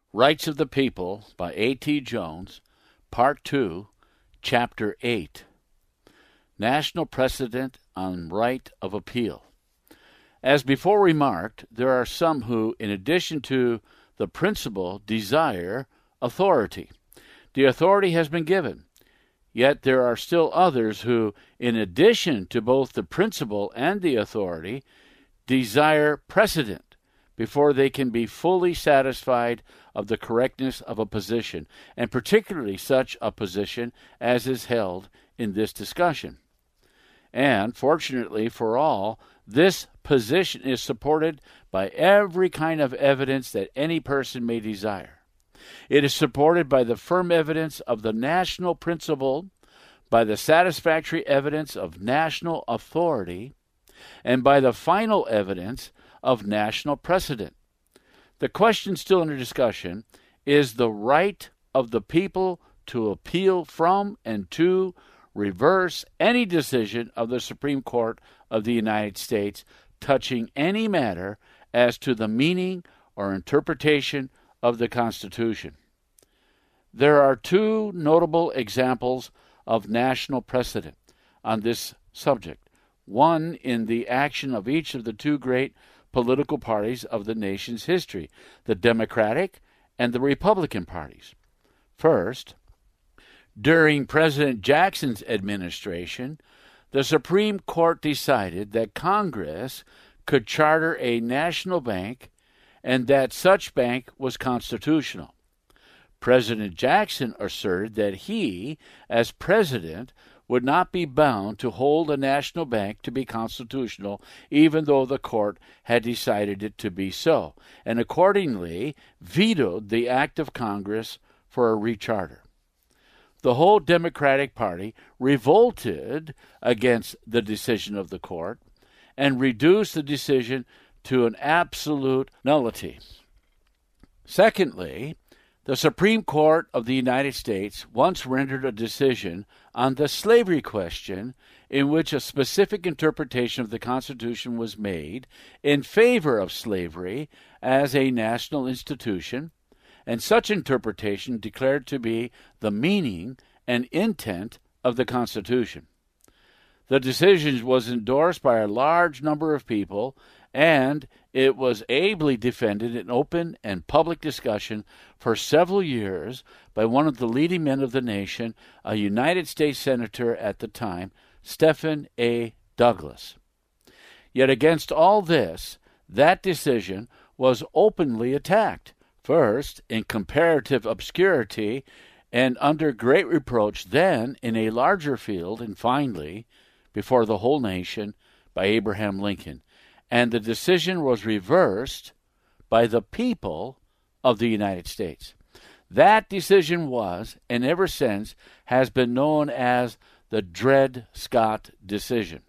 Rights of the People by A.T. Jones, Part 2, Chapter 8. National Precedent on Right of Appeal. As before remarked, there are some who, in addition to the principle, desire authority. The authority has been given. Yet there are still others who, in addition to both the principle and the authority, desire precedent before they can be fully satisfied of the correctness of a position, and particularly such a position as is held in this discussion. And, fortunately for all, this position is supported by every kind of evidence that any person may desire. It is supported by the firm evidence of the national principle, by the satisfactory evidence of national authority, and by the final evidence of national precedent. The question still under discussion is the right of the people to appeal from and to reverse any decision of the Supreme Court of the United States touching any matter as to the meaning or interpretation of the Constitution. There are two notable examples of national precedent on this subject, one in the action of each of the two great political parties of the nation's history, the Democratic and the Republican parties. First, during President Jackson's administration, the Supreme Court decided that Congress could charter a national bank and that such bank was constitutional. President Jackson asserted that he, as president, would not be bound to hold a national bank to be constitutional, even though the court had decided it to be so, and accordingly vetoed the act of Congress for a recharter. The whole Democratic Party revolted against the decision of the court and reduced the decision to an absolute nullity. Secondly, the Supreme Court of the United States once rendered a decision on the slavery question in which a specific interpretation of the Constitution was made in favor of slavery as a national institution, and such interpretation declared to be the meaning and intent of the Constitution. The decision was endorsed by a large number of people, and it was ably defended in open and public discussion for several years by one of the leading men of the nation, a United States Senator at the time, Stephen A. Douglas. Yet against all this, that decision was openly attacked, first in comparative obscurity and under great reproach, then in a larger field, and finally, before the whole nation, by Abraham Lincoln. And the decision was reversed by the people of the United States. That decision was, and ever since, has been known as the Dred Scott decision.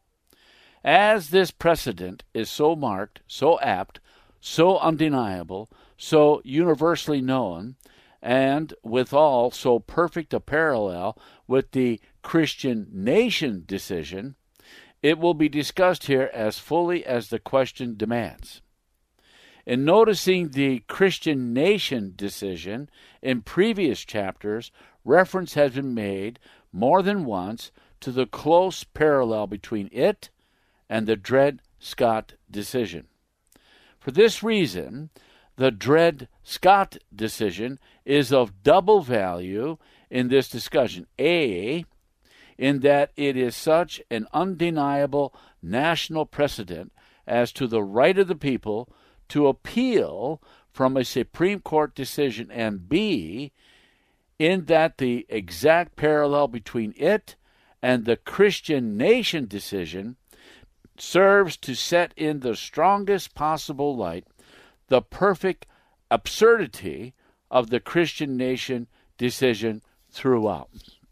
As this precedent is so marked, so apt, so undeniable, so universally known, and withal so perfect a parallel with the Christian nation decision, it will be discussed here as fully as the question demands. In noticing the Christian nation decision in previous chapters, reference has been made more than once to the close parallel between it and the Dred Scott decision. For this reason, the Dred Scott decision is of double value in this discussion. A, in that it is such an undeniable national precedent as to the right of the people to appeal from a Supreme Court decision, and B, in that the exact parallel between it and the Christian nation decision serves to set in the strongest possible light the perfect absurdity of the Christian nation decision throughout.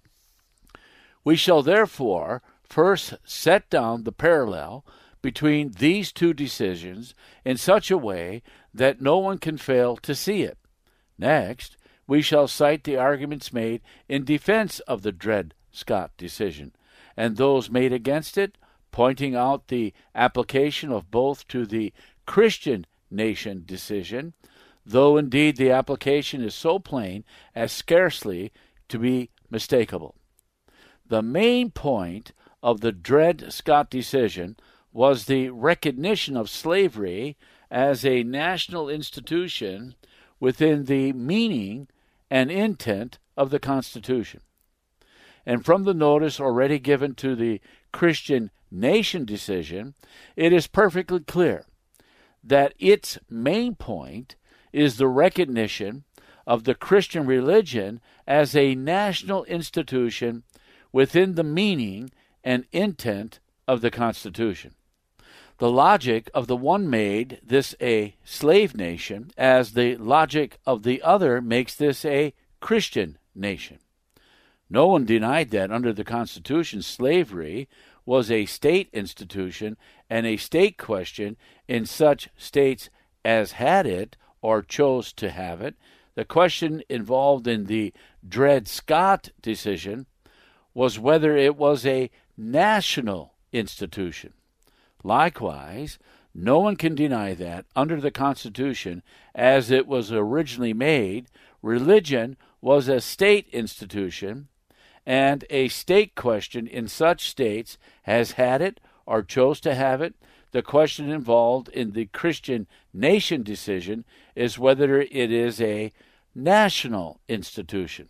We shall therefore first set down the parallel between these two decisions in such a way that no one can fail to see it. Next, we shall cite the arguments made in defense of the Dred Scott decision, and those made against it, pointing out the application of both to the Christian nation decision, though indeed the application is so plain as scarcely to be mistakable. The main point of the Dred Scott decision was the recognition of slavery as a national institution within the meaning and intent of the Constitution. And from the notice already given to the Christian Nation decision, it is perfectly clear that its main point is the recognition of the Christian religion as a national institution within the meaning and intent of the Constitution. The logic of the one made this a slave nation, as the logic of the other makes this a Christian nation. No one denied that under the Constitution, slavery was a state institution and a state question in such states as had it or chose to have it. The question involved in the Dred Scott decision was whether it was a national institution. Likewise, no one can deny that under the Constitution, as it was originally made, religion was a state institution and a state question in such states as had it or chose to have it. The question involved in the Christian Nation decision is whether it is a national institution.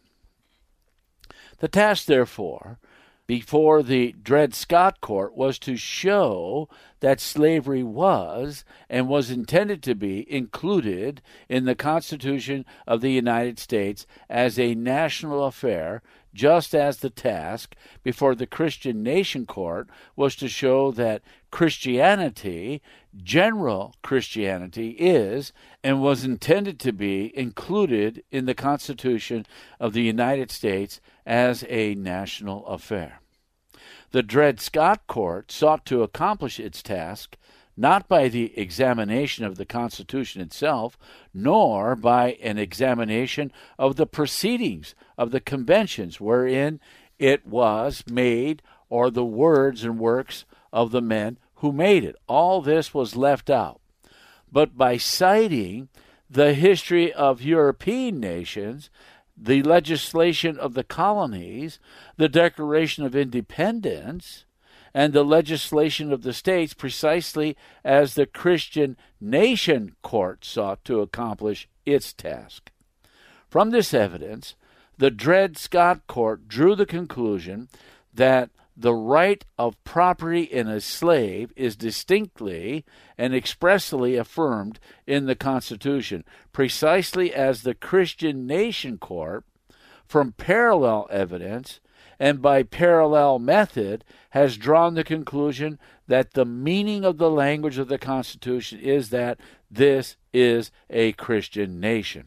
The task, therefore, before the Dred Scott Court was to show that slavery was and was intended to be included in the Constitution of the United States as a national affair, just as the task before the Christian Nation Court was to show that Christianity, general Christianity, is and was intended to be included in the Constitution of the United States as a national affair. The Dred Scott Court sought to accomplish its task not by the examination of the Constitution itself, nor by an examination of the proceedings of the conventions wherein it was made, or the words and works of the men who made it. All this was left out. But by citing the history of European nations, the legislation of the colonies, the Declaration of Independence, and the legislation of the states, precisely as the Christian Nation Court sought to accomplish its task. From this evidence, the Dred Scott Court drew the conclusion that the right of property in a slave is distinctly and expressly affirmed in the Constitution, precisely as the Christian Nation Court, from parallel evidence and by parallel method, has drawn the conclusion that the meaning of the language of the Constitution is that this is a Christian nation.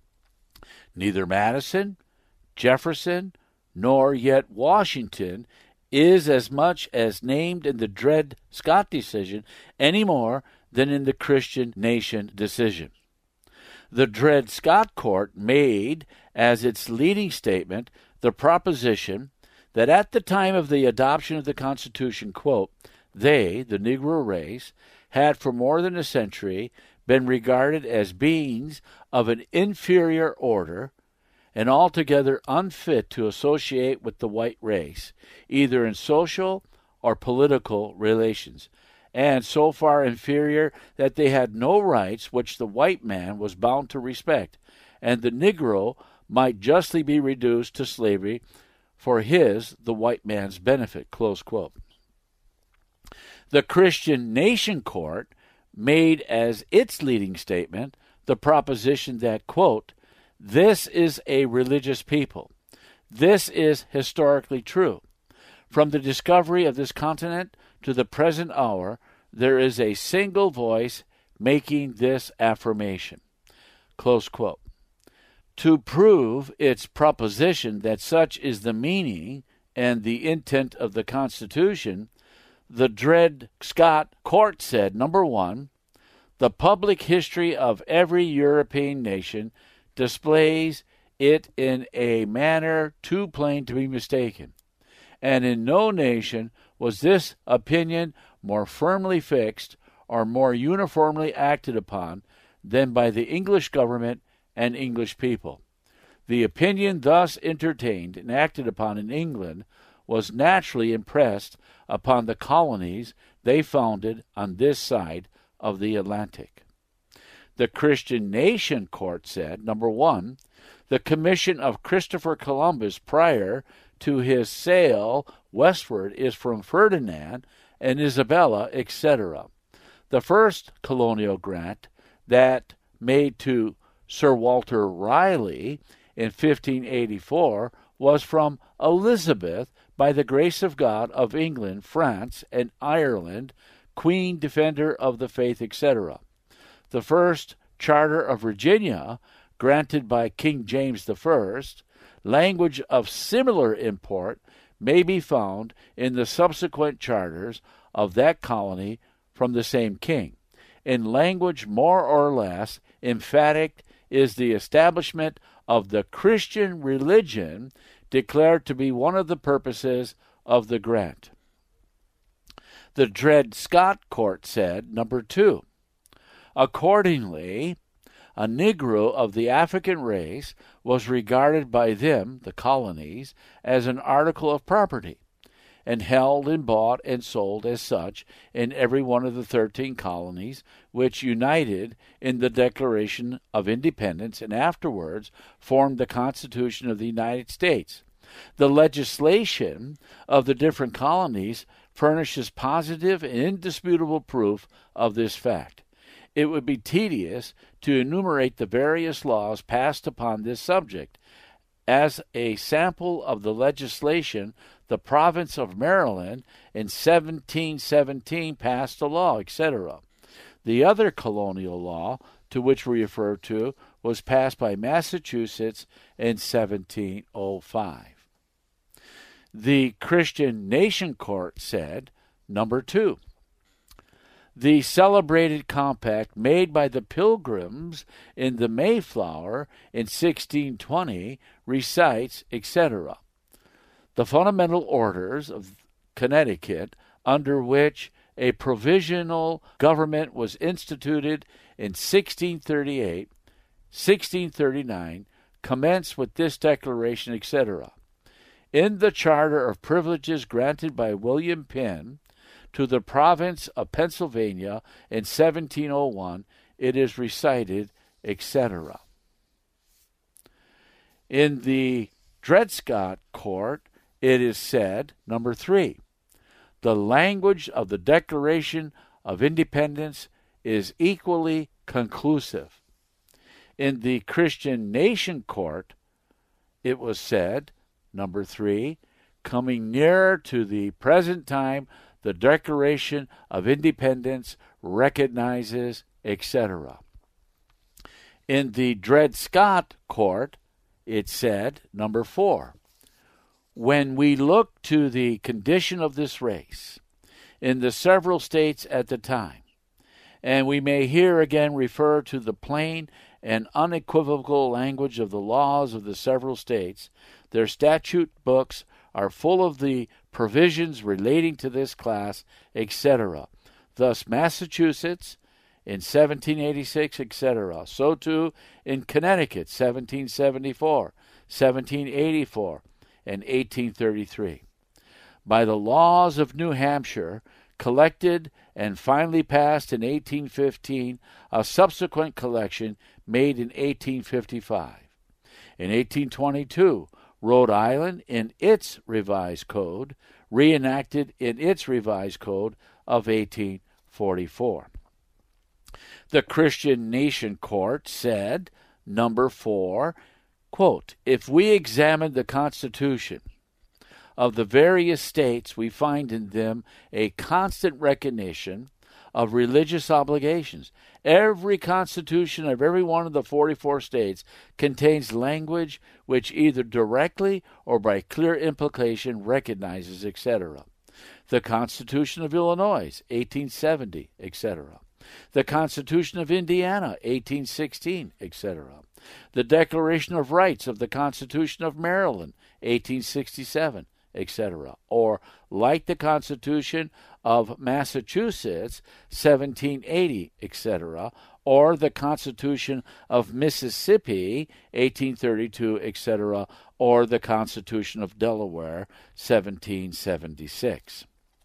Neither Madison, Jefferson, nor yet Washington is as much as named in the Dred Scott decision any more than in the Christian Nation decision. The Dred Scott Court made as its leading statement the proposition that at the time of the adoption of the Constitution, quote, they, the Negro race, had for more than a century been regarded as beings of an inferior order and altogether unfit to associate with the white race, either in social or political relations, and so far inferior that they had no rights which the white man was bound to respect, and the Negro might justly be reduced to slavery for his, the white man's, benefit, close quote. The Christian Nation Court made as its leading statement the proposition that, quote, this is a religious people. This is historically true. From the discovery of this continent to the present hour, there is a single voice making this affirmation. Close quote. To prove its proposition that such is the meaning and the intent of the Constitution, the Dred Scott Court said, number one, the public history of every European nation displays it in a manner too plain to be mistaken, and in no nation was this opinion more firmly fixed or more uniformly acted upon than by the English government and English people. The opinion thus entertained and acted upon in England was naturally impressed upon the colonies they founded on this side of the Atlantic. The Christian Nation Court said, number 1, the commission of Christopher Columbus prior to his sail westward is from Ferdinand and Isabella, etc. The first colonial grant, that made to Sir Walter Raleigh in 1584, was from Elizabeth by the grace of God of England, France, and Ireland, Queen Defender of the Faith, etc. The first Charter of Virginia, granted by King James I, language of similar import may be found in the subsequent charters of that colony from the same king. In language more or less emphatic is the establishment of the Christian religion declared to be one of the purposes of the grant. The Dred Scott Court said, number 2, accordingly, a Negro of the African race was regarded by them, the colonies, as an article of property, and held and bought and sold as such in every one of the 13 colonies which united in the Declaration of Independence and afterwards formed the Constitution of the United States. The legislation of the different colonies furnishes positive and indisputable proof of this fact. It would be tedious to enumerate the various laws passed upon this subject. As a sample of the legislation, the province of Maryland in 1717 passed a law, etc. The other colonial law to which we refer to was passed by Massachusetts in 1705. The Christian Nation Court said, number 2, the celebrated compact made by the Pilgrims in the Mayflower in 1620 recites, etc., the fundamental orders of Connecticut, under which a provisional government was instituted in 1638, 1639, commenced with this declaration, etc. In the Charter of Privileges granted by William Penn to the province of Pennsylvania in 1701, it is recited, etc. In the Dred Scott Court, it is said, number 3, the language of the Declaration of Independence is equally conclusive. In the Christian Nation Court, it was said, number 3, coming nearer to the present time, the Declaration of Independence recognizes, etc. In the Dred Scott Court, it said, number 4, when we look to the condition of this race in the several states at the time, and we may here again refer to the plain and unequivocal language of the laws of the several states, their statute books are full of the provisions relating to this class, etc. Thus, Massachusetts in 1786, etc. So too in Connecticut, 1774, 1784, and 1833. By the laws of New Hampshire, collected and finally passed in 1815, a subsequent collection made in 1855. In 1822, Rhode Island, in its revised code, reenacted in its revised code of 1844. The Christian Nation Court said, number 4, quote, if we examine the Constitution of the various states, we find in them a constant recognition of religious obligations. Every constitution of every one of the 44 states contains language which either directly or by clear implication recognizes, etc. The Constitution of Illinois, 1870, etc. The Constitution of Indiana, 1816, etc. The Declaration of Rights of the Constitution of Maryland, 1867, etc., or like the Constitution of Massachusetts, 1780, etc., or the Constitution of Mississippi, 1832, etc., or the Constitution of Delaware, 1776.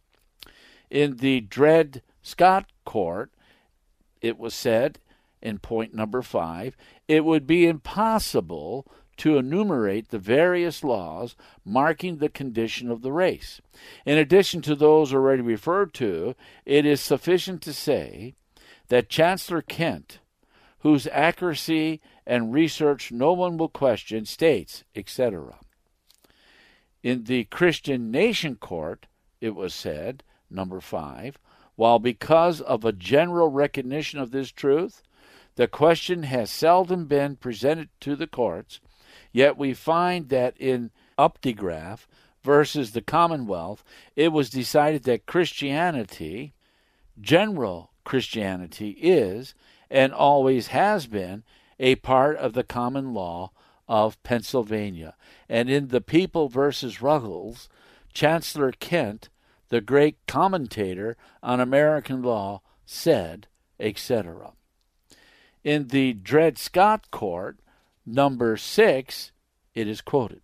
In the Dred Scott Court, it was said, in point number 5, it would be impossible to enumerate the various laws marking the condition of the race. In addition to those already referred to, it is sufficient to say that Chancellor Kent, whose accuracy and research no one will question, states, etc. In the Christian Nation Court, it was said, number 5, while because of a general recognition of this truth, the question has seldom been presented to the courts, yet we find that in Updegraff versus the Commonwealth, it was decided that Christianity, general Christianity, is and always has been a part of the common law of Pennsylvania. And in the People versus Ruggles, Chancellor Kent, the great commentator on American law, said, etc. In the Dred Scott Court, number 6, it is quoted,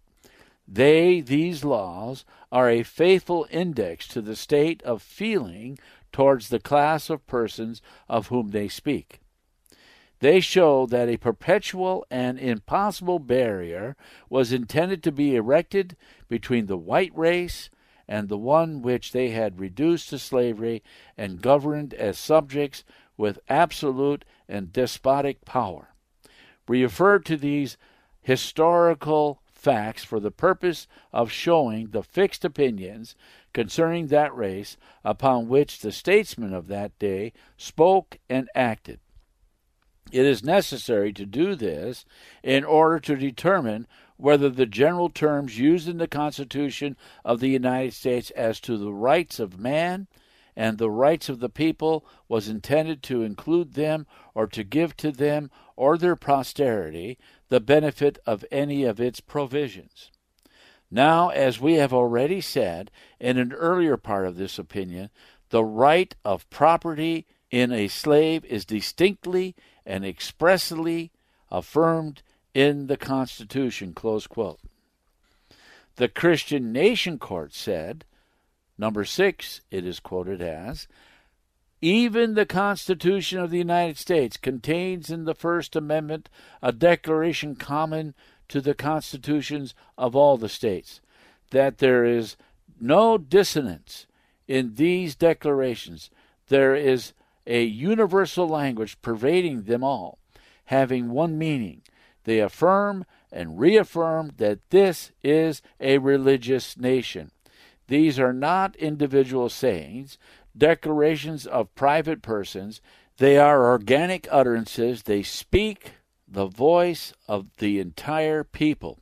these laws, are a faithful index to the state of feeling towards the class of persons of whom they speak. They show that a perpetual and impossible barrier was intended to be erected between the white race and the one which they had reduced to slavery and governed as subjects with absolute and despotic power. We refer to these historical facts for the purpose of showing the fixed opinions concerning that race upon which the statesmen of that day spoke and acted. It is necessary to do this in order to determine whether the general terms used in the Constitution of the United States as to the rights of man and the rights of the people was intended to include them or to give to them or their posterity the benefit of any of its provisions. Now, as we have already said in an earlier part of this opinion, the right of property in a slave is distinctly and expressly affirmed in the Constitution, close quote. The Christian Nation Court said, number 6, it is quoted as, even the Constitution of the United States contains in the First Amendment a declaration common to the constitutions of all the states, that there is no dissonance in these declarations. There is a universal language pervading them all, having one meaning. They affirm and reaffirm that this is a religious nation. These are not individual sayings, declarations of private persons. They are organic utterances. They speak the voice of the entire people.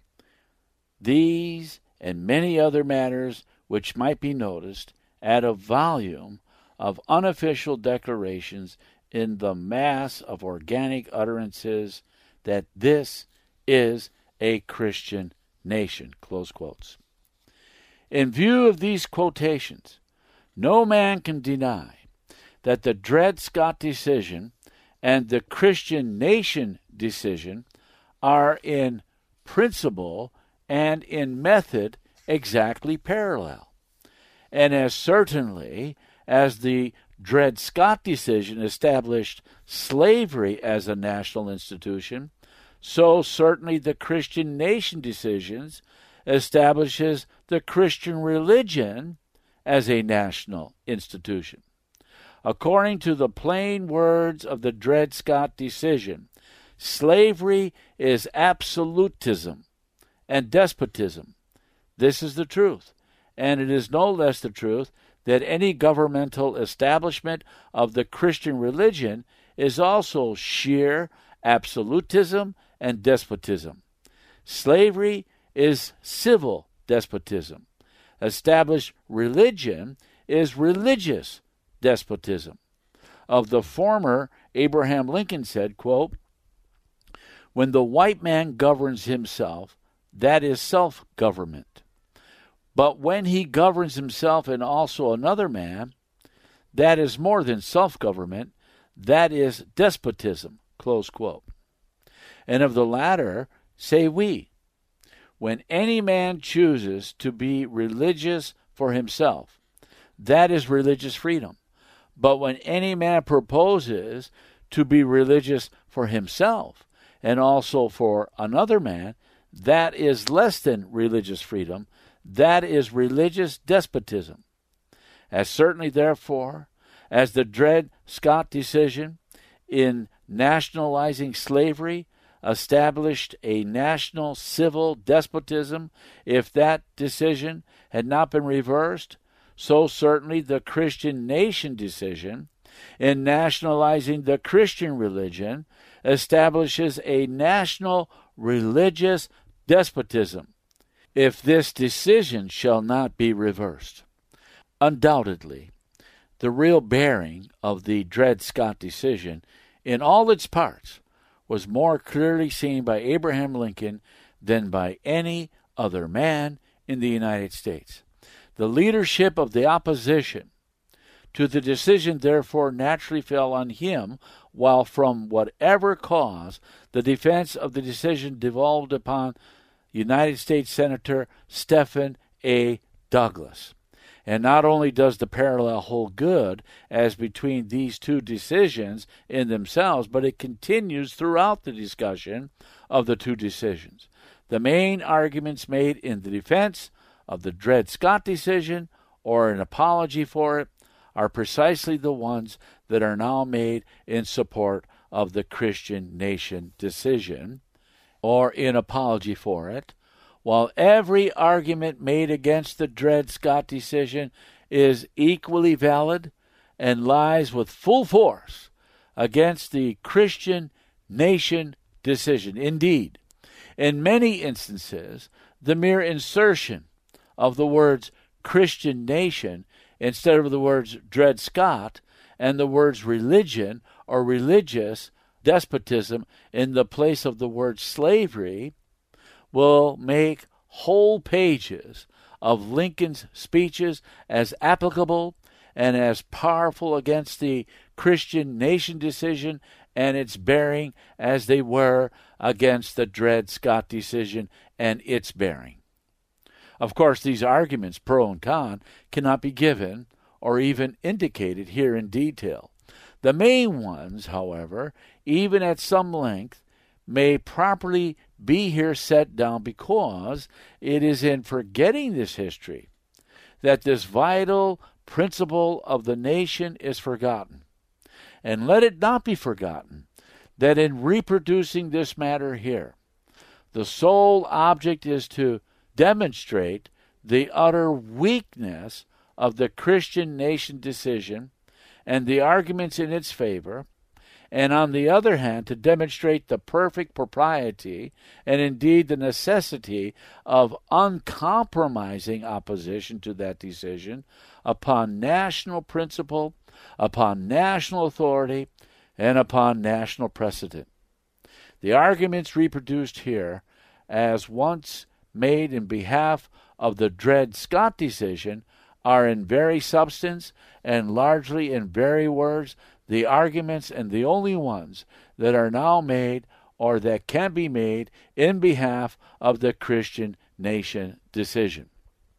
These and many other matters which might be noticed add a volume of unofficial declarations in the mass of organic utterances that this is a Christian nation, close quotes. In view of these quotations, no man can deny that the Dred Scott decision and the Christian Nation decision are in principle and in method exactly parallel. And as certainly as the Dred Scott decision established slavery as a national institution, so certainly the Christian Nation decisions establishes the Christian religion as a national institution. According to the plain words of the Dred Scott decision, slavery is absolutism and despotism. This is the truth, and it is no less the truth that any governmental establishment of the Christian religion is also sheer absolutism and despotism. Slavery is civil despotism. Established religion is religious despotism. Of the former, Abraham Lincoln said, quote, when the white man governs himself, that is self-government. But when he governs himself and also another man, that is more than self-government, that is despotism, close quote. And of the latter say we, when any man chooses to be religious for himself, that is religious freedom. But when any man proposes to be religious for himself and also for another man, that is less than religious freedom. That is religious despotism. As certainly, therefore, as the Dred Scott decision in nationalizing slavery established a national civil despotism, if that decision had not been reversed, so certainly the Christian nation decision in nationalizing the Christian religion establishes a national religious despotism, if this decision shall not be reversed. Undoubtedly, the real bearing of the Dred Scott decision in all its parts was more clearly seen by Abraham Lincoln than by any other man in the United States. The leadership of the opposition to the decision therefore naturally fell on him, while from whatever cause the defense of the decision devolved upon United States Senator Stephen A. Douglas. And not only does the parallel hold good as between these two decisions in themselves, but it continues throughout the discussion of the two decisions. The main arguments made in the defense of the Dred Scott decision or an apology for it are precisely the ones that are now made in support of the Christian nation decision or in apology for it, while every argument made against the Dred Scott decision is equally valid and lies with full force against the Christian nation decision. Indeed, in many instances, the mere insertion of the words Christian nation instead of the words Dred Scott and the words religion or religious despotism in the place of the word slavery will make whole pages of Lincoln's speeches as applicable and as powerful against the Christian nation decision and its bearing as they were against the Dred Scott decision and its bearing. Of course, these arguments, pro and con, cannot be given or even indicated here in detail. The main ones, however, even at some length, may properly be here set down because it is in forgetting this history that this vital principle of the nation is forgotten. And let it not be forgotten that in reproducing this matter here, the sole object is to demonstrate the utter weakness of the Christian nation decision and the arguments in its favor, and on the other hand, to demonstrate the perfect propriety and indeed the necessity of uncompromising opposition to that decision upon national principle, upon national authority, and upon national precedent. The arguments reproduced here, as once made in behalf of the Dred Scott decision, are in very substance and largely in very words the arguments and the only ones that are now made or that can be made in behalf of the Christian nation decision.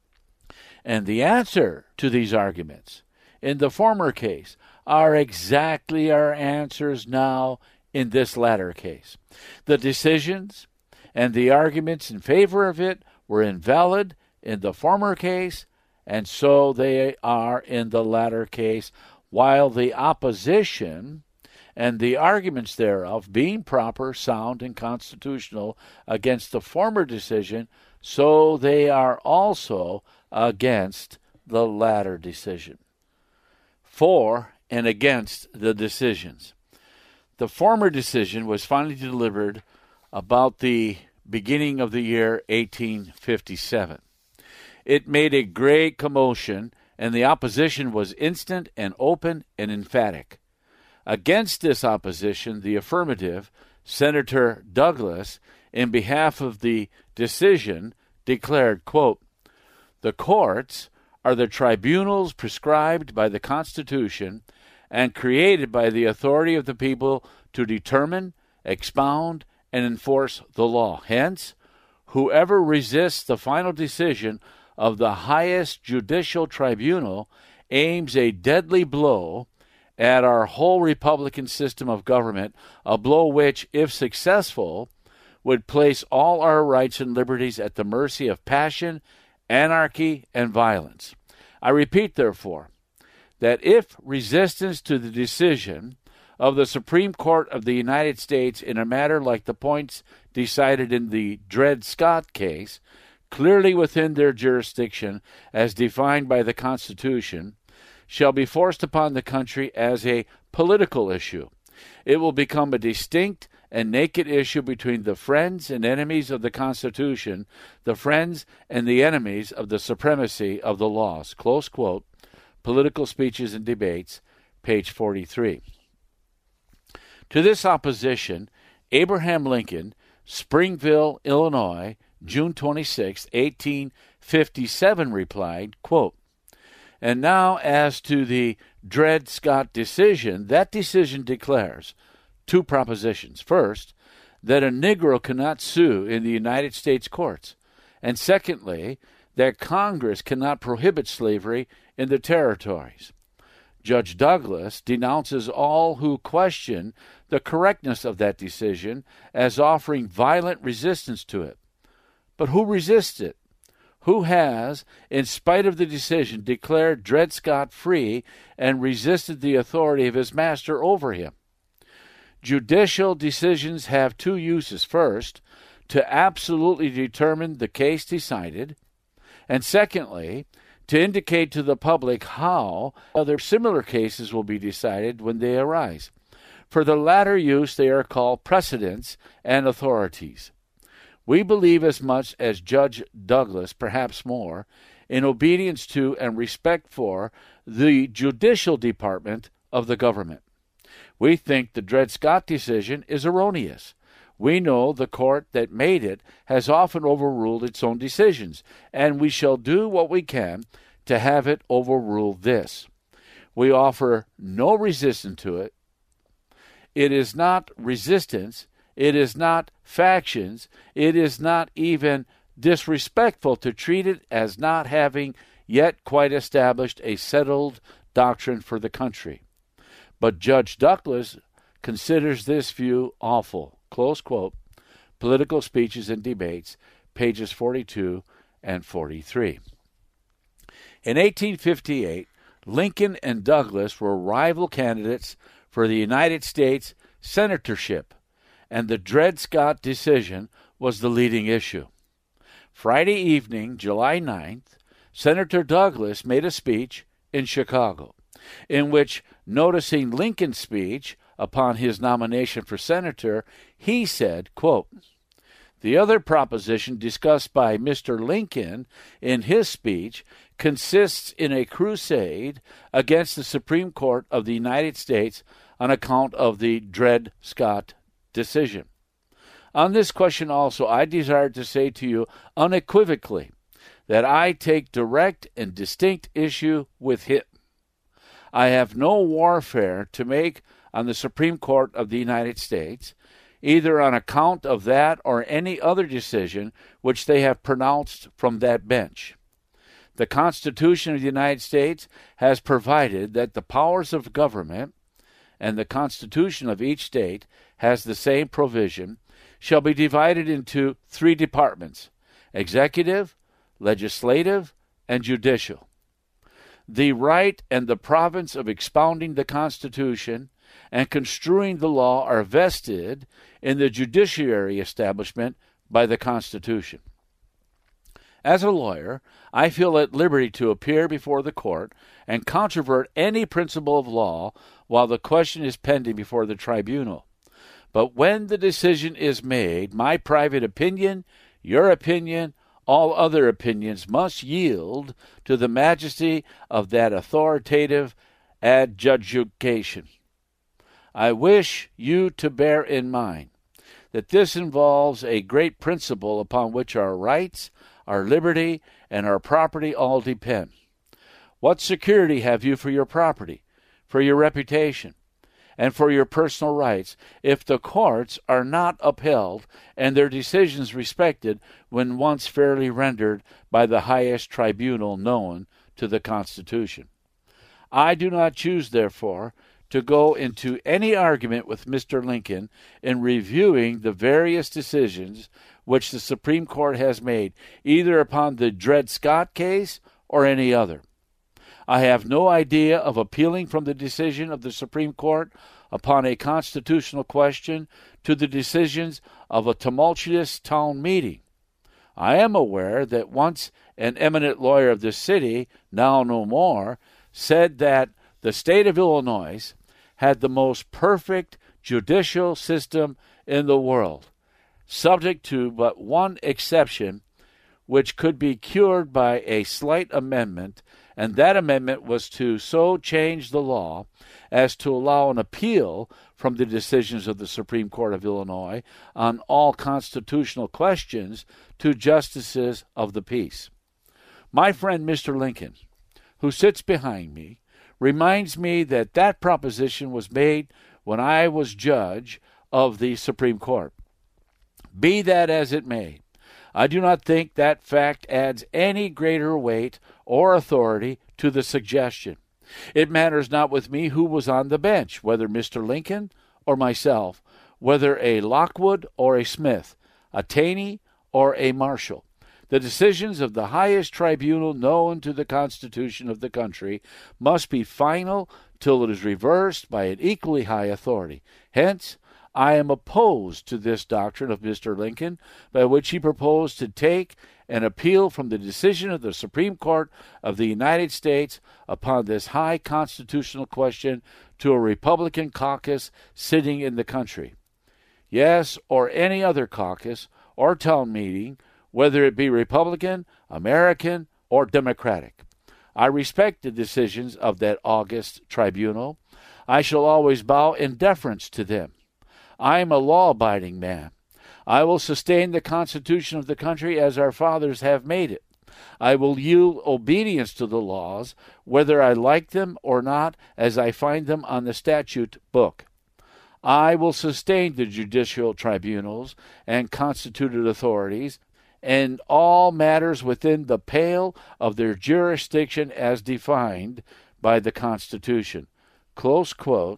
And the answer to these arguments in the former case are exactly our answers now in this latter case. The decisions and the arguments in favor of it were invalid in the former case, and so they are in the latter case, while the opposition and the arguments thereof, being proper, sound, and constitutional against the former decision, so they are also against the latter decision. For and against the decisions. The former decision was finally delivered about the beginning of the year 1857. It made a great commotion, and the opposition was instant and open and emphatic. Against this opposition, the affirmative, Senator Douglas, in behalf of the decision, declared, quote, "The courts are the tribunals prescribed by the Constitution and created by the authority of the people to determine, expound, and enforce the law. Hence, whoever resists the final decision of the highest judicial tribunal aims a deadly blow at our whole republican system of government, a blow which, if successful, would place all our rights and liberties at the mercy of passion, anarchy, and violence. I repeat, therefore, that if resistance to the decision of the Supreme Court of the United States in a matter like the points decided in the Dred Scott case, clearly within their jurisdiction as defined by the Constitution, shall be forced upon the country as a political issue, it will become a distinct and naked issue between the friends and enemies of the Constitution, the friends and the enemies of the supremacy of the laws. Close quote. Political Speeches and Debates, page 43. To this opposition, Abraham Lincoln, Springville, Illinois, June 26, 1857, replied, quote, "And now as to the Dred Scott decision, that decision declares two propositions. First, that a Negro cannot sue in the United States courts, and secondly, that Congress cannot prohibit slavery in the territories. Judge Douglas denounces all who question the correctness of that decision as offering violent resistance to it. But who resists it? Who has, in spite of the decision, declared Dred Scott free and resisted the authority of his master over him? Judicial decisions have two uses. First, to absolutely determine the case decided, and secondly, to indicate to the public how other similar cases will be decided when they arise. For the latter use, they are called precedents and authorities. We believe as much as Judge Douglas, perhaps more, in obedience to and respect for the judicial department of the government. We think the Dred Scott decision is erroneous. We know the court that made it has often overruled its own decisions, and we shall do what we can to have it overrule this. We offer no resistance to it. It is not resistance. It is not factions. It is not even disrespectful to treat it as not having yet quite established a settled doctrine for the country. But Judge Douglas considers this view awful. Close quote. Political Speeches and Debates, pages 42 and 43. In 1858, Lincoln and Douglas were rival candidates for the United States senatorship, and the Dred Scott decision was the leading issue. Friday evening, July 9th, Senator Douglas made a speech in Chicago, in which, noticing Lincoln's speech upon his nomination for senator, he said, quote, "The other proposition discussed by Mr. Lincoln in his speech consists in a crusade against the Supreme Court of the United States on account of the Dred Scott decision. On this question also, I desire to say to you unequivocally that I take direct and distinct issue with it. I have no warfare to make on the Supreme Court of the United States, either on account of that or any other decision which they have pronounced from that bench. The Constitution of the United States has provided that the powers of government, and the Constitution of each state has the same provision, shall be divided into three departments: executive, legislative, and judicial. The right and the province of expounding the Constitution and construing the law are vested in the judiciary establishment by the Constitution. As a lawyer, I feel at liberty to appear before the court and controvert any principle of law while the question is pending before the tribunal. But when the decision is made, my private opinion, your opinion, all other opinions must yield to the majesty of that authoritative adjudication. I wish you to bear in mind that this involves a great principle upon which our rights, our liberty, and our property all depend. What security have you for your property? for your reputation and for your personal rights if the courts are not upheld and their decisions respected when once fairly rendered by the highest tribunal known to the Constitution. I do not choose, therefore, to go into any argument with Mr. Lincoln in reviewing the various decisions which the Supreme Court has made, either upon the Dred Scott case or any other. I have no idea of appealing from the decision of the Supreme Court upon a constitutional question to the decisions of a tumultuous town meeting. I am aware that once an eminent lawyer of this city, now no more, said that the state of Illinois had the most perfect judicial system in the world, subject to but one exception, which could be cured by a slight amendment, and that amendment was to so change the law as to allow an appeal from the decisions of the Supreme Court of Illinois on all constitutional questions to justices of the peace. My friend Mr. Lincoln, who sits behind me, reminds me that that proposition was made when I was judge of the Supreme Court. Be that as it may, I do not think that fact adds any greater weight or authority to the suggestion. It matters not with me who was on the bench, whether Mr. Lincoln or myself, whether a Lockwood or a Smith, a Taney or a Marshall. The decisions of the highest tribunal known to the Constitution of the country must be final till it is reversed by an equally high authority. Hence, I am opposed to this doctrine of Mr. Lincoln, by which he proposed to take an appeal from the decision of the Supreme Court of the United States upon this high constitutional question to a Republican caucus sitting in the country. Yes, or any other caucus or town meeting, whether it be Republican, American, or Democratic. I respect the decisions of that august tribunal. I shall always bow in deference to them. I am a law-abiding man. I will sustain the Constitution of the country as our fathers have made it. I will yield obedience to the laws, whether I like them or not, as I find them on the statute book. I will sustain the judicial tribunals and constituted authorities, and all matters within the pale of their jurisdiction as defined by the Constitution. Close quote.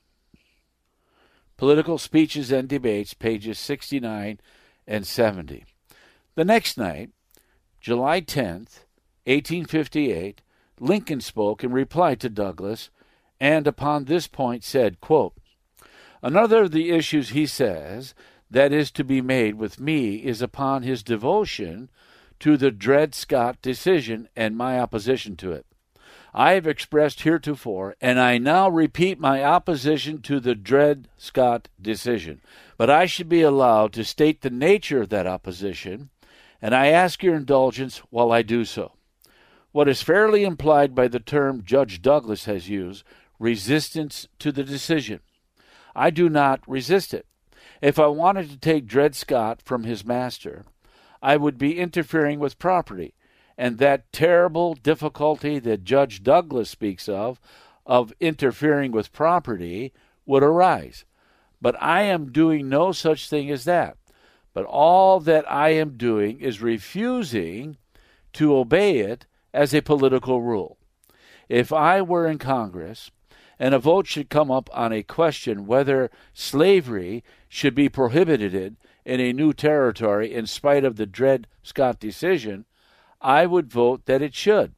Political Speeches and Debates, pages 69 and 70. The next night, July 10th, 1858, Lincoln spoke in reply to Douglas, and upon this point said, quote, "Another of the issues, he says, that is to be made with me is upon his devotion to the Dred Scott decision and my opposition to it. I have expressed heretofore, and I now repeat my opposition to the Dred Scott decision. But I should be allowed to state the nature of that opposition, and I ask your indulgence while I do so. What is fairly implied by the term Judge Douglas has used, resistance to the decision. I do not resist it. If I wanted to take Dred Scott from his master, I would be interfering with property, and that terrible difficulty that Judge Douglas speaks of interfering with property, would arise. But I am doing no such thing as that. But all that I am doing is refusing to obey it as a political rule. If I were in Congress, and a vote should come up on a question whether slavery should be prohibited in a new territory in spite of the Dred Scott decision, I would vote that it should.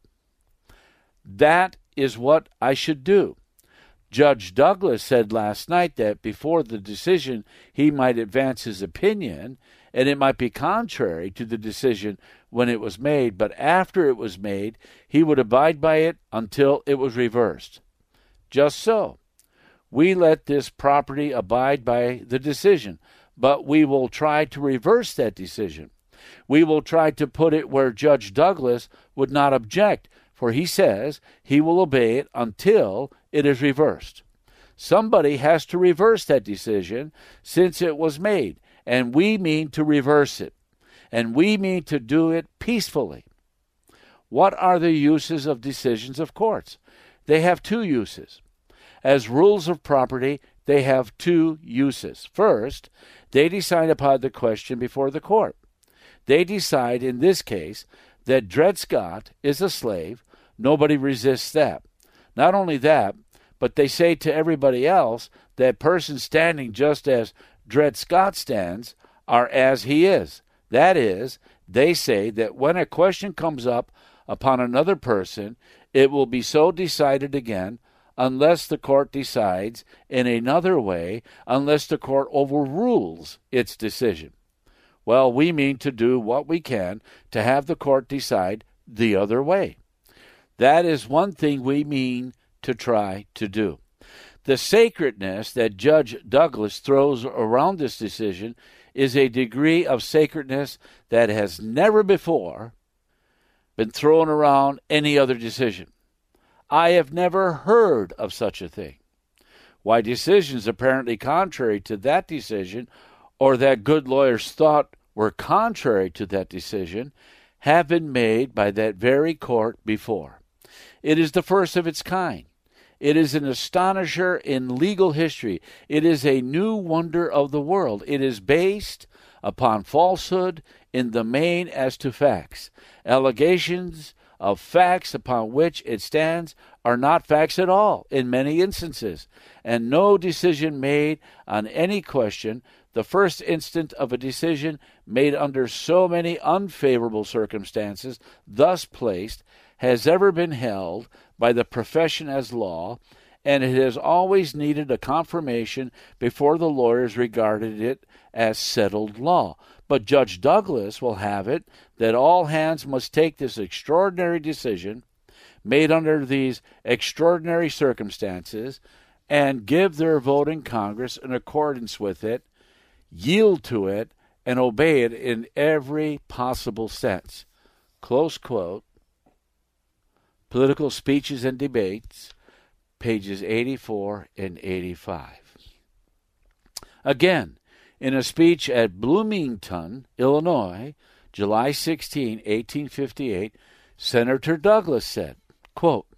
That is what I should do. Judge Douglas said last night that before the decision he might advance his opinion, and it might be contrary to the decision when it was made, but after it was made, he would abide by it until it was reversed. Just so. We let this property abide by the decision, but we will try to reverse that decision. We will try to put it where Judge Douglas would not object, for he says he will obey it until it is reversed. Somebody has to reverse that decision since it was made, and we mean to reverse it, and we mean to do it peacefully. What are the uses of decisions of courts? They have two uses. As rules of property, they have two uses. First, they decide upon the question before the court. They decide, in this case, that Dred Scott is a slave. Nobody resists that. Not only that, but they say to everybody else that persons standing just as Dred Scott stands are as he is. That is, they say that when a question comes up upon another person, it will be so decided again unless the court decides in another way, unless the court overrules its decision. Well, we mean to do what we can to have the court decide the other way. That is one thing we mean to try to do. The sacredness that Judge Douglas throws around this decision is a degree of sacredness that has never before been thrown around any other decision. I have never heard of such a thing. Why decisions apparently contrary to that decision, or that good lawyers thought were contrary to that decision, have been made by that very court before. It is the first of its kind. It is an astonisher in legal history. It is a new wonder of the world. It is based upon falsehood in the main as to facts. Allegations of facts upon which it stands are not facts at all in many instances, and no decision made on any question, the first instant of a decision made under so many unfavorable circumstances, thus placed, has ever been held by the profession as law, and it has always needed a confirmation before the lawyers regarded it as settled law. But Judge Douglas will have it that all hands must take this extraordinary decision made under these extraordinary circumstances and give their vote in Congress in accordance with it, yield to it, and obey it in every possible sense. Close quote. Political Speeches and Debates, pages 84 and 85. Again, in a speech at Bloomington, Illinois, July 16, 1858, Senator Douglas said, quote,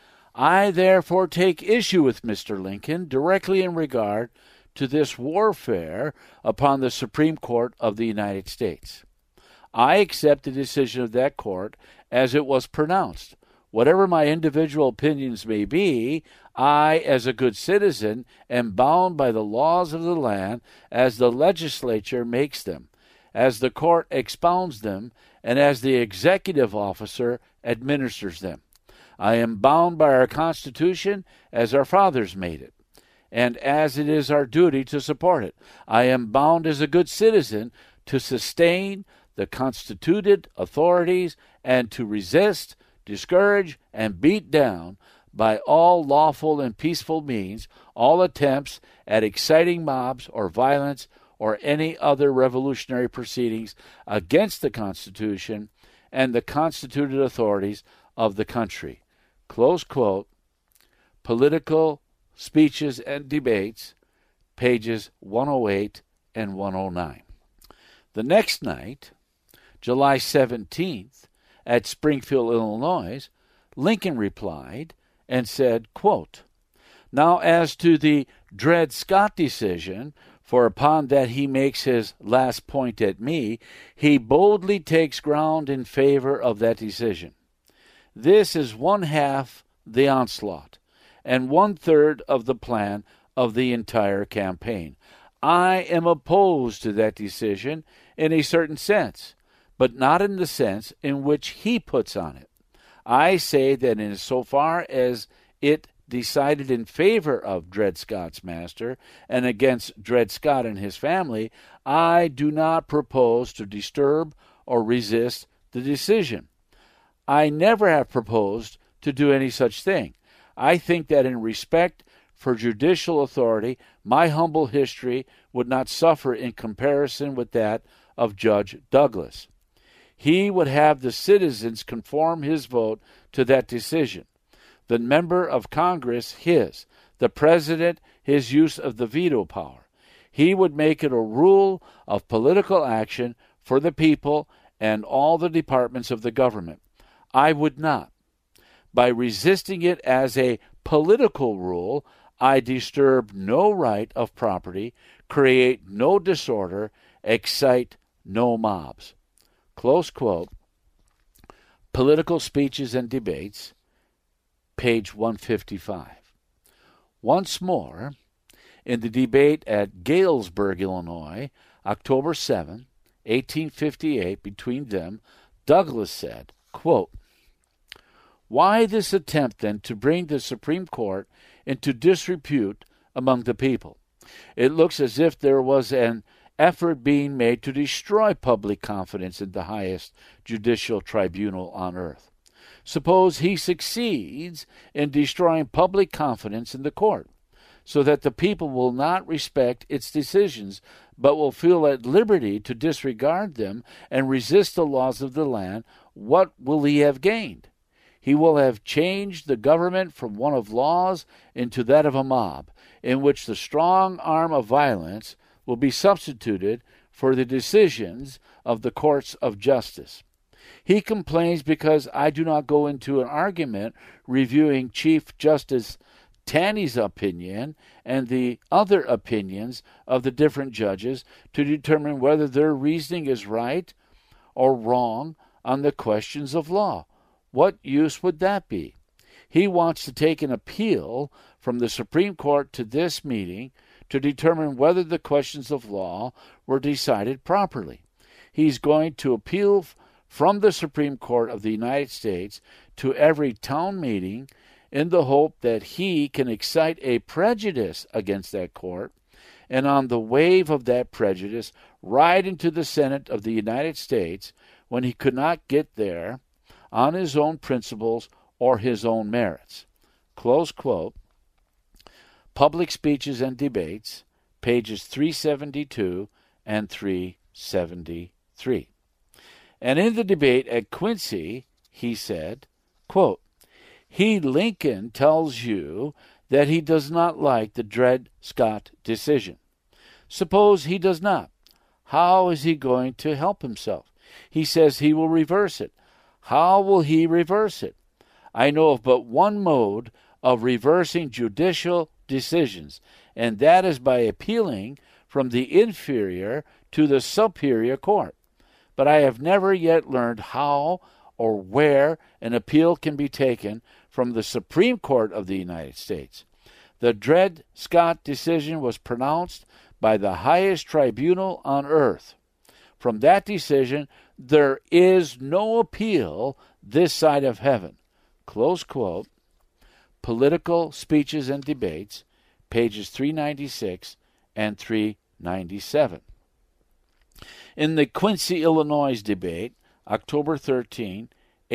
I therefore take issue with Mr. Lincoln directly in regard to this warfare upon the Supreme Court of the United States. I accept the decision of that court as it was pronounced. Whatever my individual opinions may be, I, as a good citizen, am bound by the laws of the land as the legislature makes them, as the court expounds them, and as the executive officer administers them. I am bound by our Constitution as our fathers made it, and as it is our duty to support it. I am bound as a good citizen to sustain the constituted authorities and to resist, discourage, and beat down by all lawful and peaceful means all attempts at exciting mobs or violence or any other revolutionary proceedings against the Constitution and the constituted authorities of the country. Close quote. Political Speeches and Debates, pages 108 and 109. The next night, July 17th, at Springfield, Illinois, Lincoln replied and said, quote, Now as to the Dred Scott decision, for upon that he makes his last point at me, he boldly takes ground in favor of that decision. This is one half the onslaught, and 1/3 of the plan of the entire campaign. I am opposed to that decision in a certain sense, but not in the sense in which he puts on it. I say that in so far as it decided in favor of Dred Scott's master and against Dred Scott and his family, I do not propose to disturb or resist the decision. I never have proposed to do any such thing. I think that in respect for judicial authority, my humble history would not suffer in comparison with that of Judge Douglas. He would have the citizens conform his vote to that decision, the member of Congress his, the president his use of the veto power. He would make it a rule of political action for the people and all the departments of the government. I would not. By resisting it as a political rule, I disturb no right of property, create no disorder, excite no mobs. Close quote. Political Speeches and Debates, page 155. Once more, in the debate at Galesburg, Illinois, October 7, 1858, between them, Douglas said, quote, "Why this attempt, then, to bring the Supreme Court into disrepute among the people? It looks as if there was an effort being made to destroy public confidence in the highest judicial tribunal on earth. Suppose he succeeds in destroying public confidence in the court, so that the people will not respect its decisions, but will feel at liberty to disregard them and resist the laws of the land. What will he have gained? He will have changed the government from one of laws into that of a mob, in which the strong arm of violence will be substituted for the decisions of the courts of justice. He complains because I do not go into an argument reviewing Chief Justice Taney's opinion and the other opinions of the different judges to determine whether their reasoning is right or wrong on the questions of law. What use would that be? He wants to take an appeal from the Supreme Court to this meeting to determine whether the questions of law were decided properly. He's going to appeal from the Supreme Court of the United States to every town meeting in the hope that he can excite a prejudice against that court, and on the wave of that prejudice ride into the Senate of the United States when he could not get there on his own principles or his own merits." Close quote. Public Speeches and Debates, pages 372 and 373. And in the debate at Quincy, he said, quote, "He, Lincoln, tells you that he does not like the Dred Scott decision. Suppose he does not. How is he going to help himself? He says he will reverse it. How will he reverse it? I know of but one mode of reversing judicial decisions, and that is by appealing from the inferior to the superior court. But I have never yet learned how or where an appeal can be taken from the Supreme Court of the United States. The Dred Scott decision was pronounced by the highest tribunal on earth. From that decision, there is no appeal this side of heaven." Close quote. Political Speeches and Debates, pages 396 and 397. In the Quincy, Illinois debate, October 13,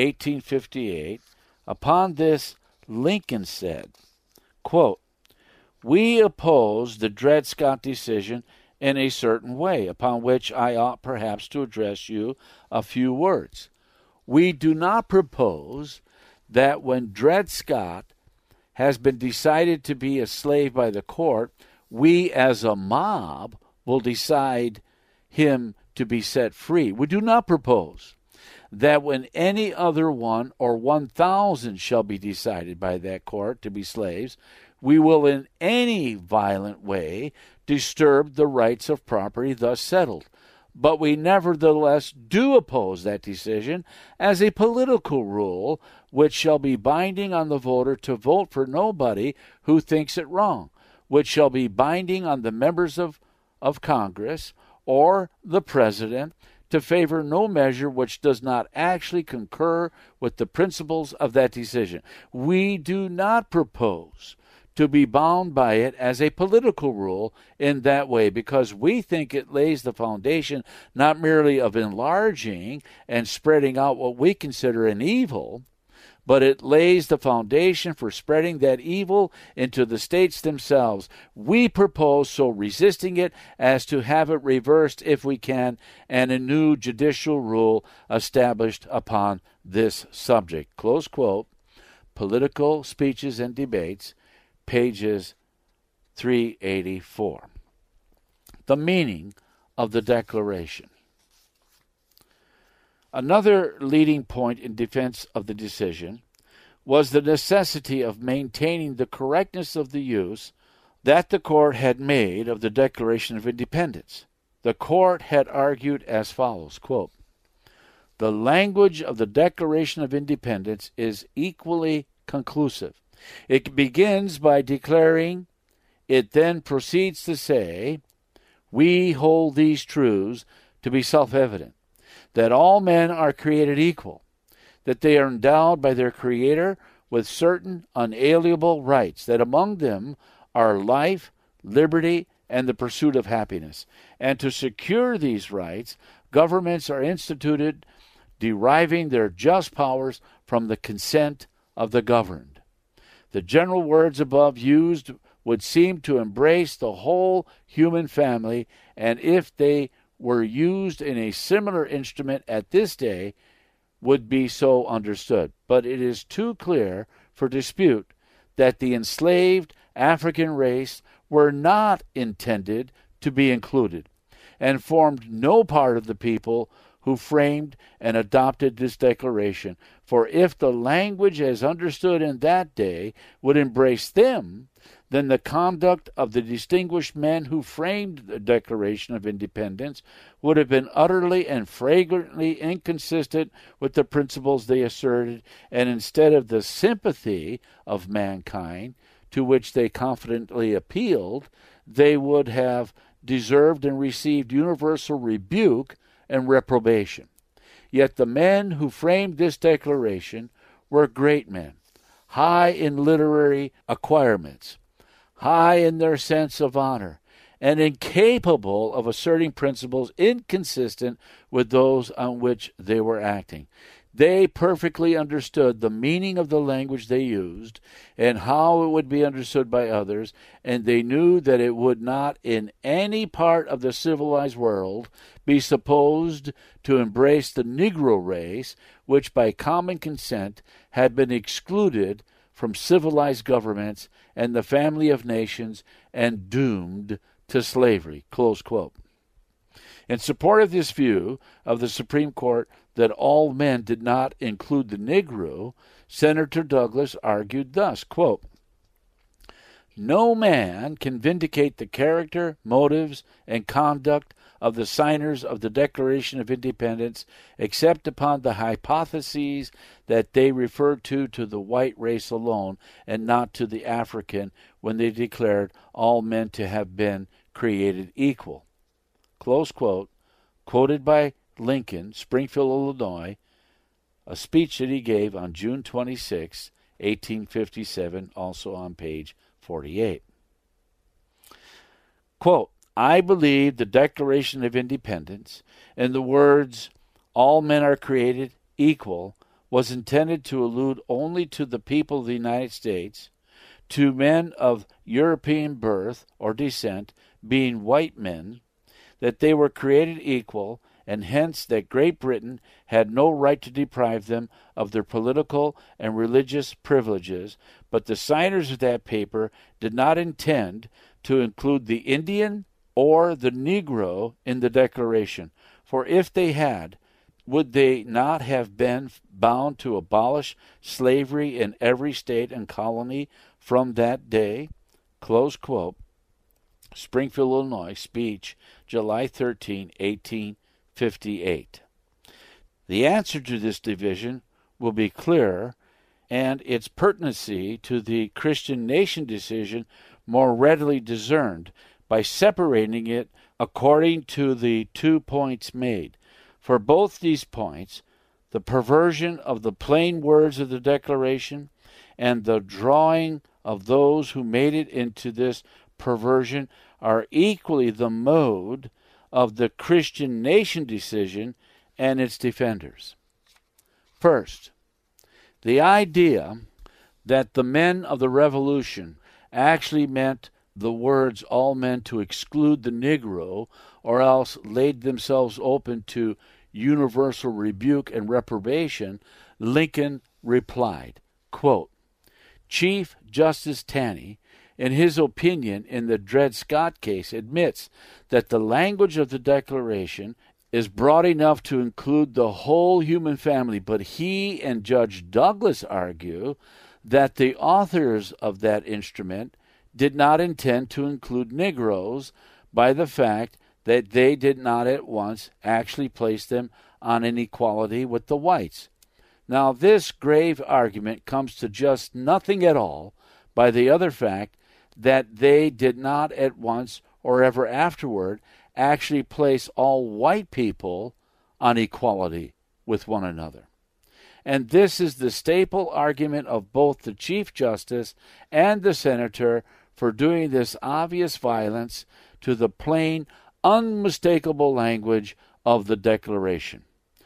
1858, upon this, Lincoln said, quote, "We oppose the Dred Scott decision in a certain way, upon which I ought perhaps to address you a few words. We do not propose that when Dred Scott has been decided to be a slave by the court, we as a mob will decide him to be set free. We do not propose that when any other one or 1,000 shall be decided by that court to be slaves, we will in any violent way disturb the rights of property thus settled. But we nevertheless do oppose that decision as a political rule which shall be binding on the voter to vote for nobody who thinks it wrong, which shall be binding on the members of Congress or the President to favor no measure which does not actually concur with the principles of that decision. We do not propose to be bound by it as a political rule in that way, because we think it lays the foundation not merely of enlarging and spreading out what we consider an evil, but it lays the foundation for spreading that evil into the states themselves. We propose so resisting it as to have it reversed if we can, and a new judicial rule established upon this subject." Close quote. Political Speeches and Debates, pages 384. The meaning of the Declaration. Another leading point in defense of the decision was the necessity of maintaining the correctness of the use that the court had made of the Declaration of Independence. The court had argued as follows, quote, "The language of the Declaration of Independence is equally conclusive. It begins by declaring, it then proceeds to say, we hold these truths to be self-evident, that all men are created equal, that they are endowed by their Creator with certain unalienable rights, that among them are life, liberty, and the pursuit of happiness. And to secure these rights, governments are instituted, deriving their just powers from the consent of the governed." The general words above used would seem to embrace the whole human family, and if they were used in a similar instrument at this day, would be so understood. But it is too clear for dispute that the enslaved African race were not intended to be included, and formed no part of the people who framed and adopted this declaration. For if the language as understood in that day would embrace them, then the conduct of the distinguished men who framed the Declaration of Independence would have been utterly and flagrantly inconsistent with the principles they asserted, and instead of the sympathy of mankind to which they confidently appealed, they would have deserved and received universal rebuke and reprobation. Yet the men who framed this declaration were great men, high in literary acquirements, high in their sense of honor, and incapable of asserting principles inconsistent with those on which they were acting. They perfectly understood the meaning of the language they used and how it would be understood by others, and they knew that it would not in any part of the civilized world be supposed to embrace the Negro race, which by common consent had been excluded from civilized governments and the family of nations and doomed to slavery." Close quote. In support of this view of the Supreme Court that all men did not include the Negro, Senator Douglas argued thus, quote, "No man can vindicate the character, motives, and conduct of the signers of the Declaration of Independence except upon the hypotheses that they referred to the white race alone and not to the African when they declared all men to have been created equal." Close quote, quoted by Lincoln, Springfield, Illinois, a speech that he gave on June 26, 1857, also on page 48. Quote, "I believe the Declaration of Independence and the words, all men are created equal, was intended to allude only to the people of the United States, to men of European birth or descent, being white men, that they were created equal, and hence that Great Britain had no right to deprive them of their political and religious privileges, but the signers of that paper did not intend to include the Indian or the Negro in the Declaration, for if they had, would they not have been bound to abolish slavery in every state and colony from that day?" Close quote. Springfield, Illinois, speech, July 13, 1858. The answer to this division will be clearer, and its pertinency to the Christian nation decision more readily discerned by separating it according to the 2 points made. For both these points, the perversion of the plain words of the Declaration and the drawing of those who made it into this perversion are equally the mode of the Christian nation decision and its defenders. First, the idea that the men of the Revolution actually meant the words all men to exclude the Negro, or else laid themselves open to universal rebuke and reprobation, Lincoln replied, quote, "Chief Justice Taney, in his opinion in the Dred Scott case, admits that the language of the Declaration is broad enough to include the whole human family, but he and Judge Douglas argue that the authors of that instrument did not intend to include Negroes by the fact that they did not at once actually place them on an equality with the whites. Now, this grave argument comes to just nothing at all by the other fact that they did not at once or ever afterward actually place all white people on equality with one another. And this is the staple argument of both the Chief Justice and the Senator for doing this obvious violence to the plain, unmistakable language of the Declaration.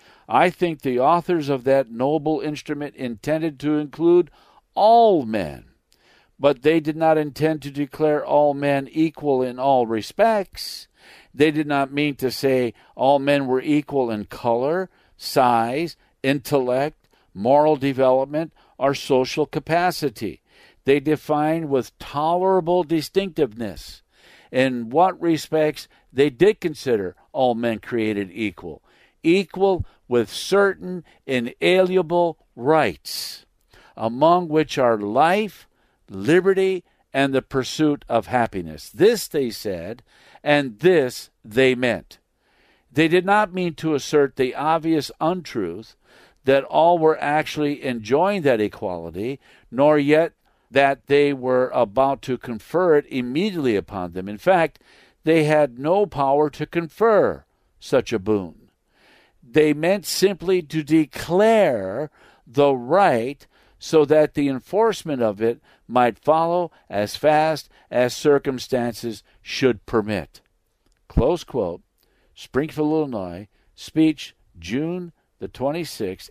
I think the authors of that noble instrument intended to include all men, but they did not intend to declare all men equal in all respects. They did not mean to say all men were equal in color, size, intellect, moral development, or social capacity. They defined with tolerable distinctiveness in what respects they did consider all men created equal, equal with certain inalienable rights, among which are life, liberty, and the pursuit of happiness. This they said, and this they meant. They did not mean to assert the obvious untruth that all were actually enjoying that equality, nor yet that they were about to confer it immediately upon them. In fact, they had no power to confer such a boon. They meant simply to declare the right so that the enforcement of it might follow as fast as circumstances should permit. Close quote. Springfield, Illinois, speech, June the 26th,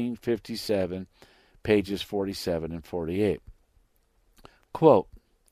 1857, pages 47 and 48. Quote,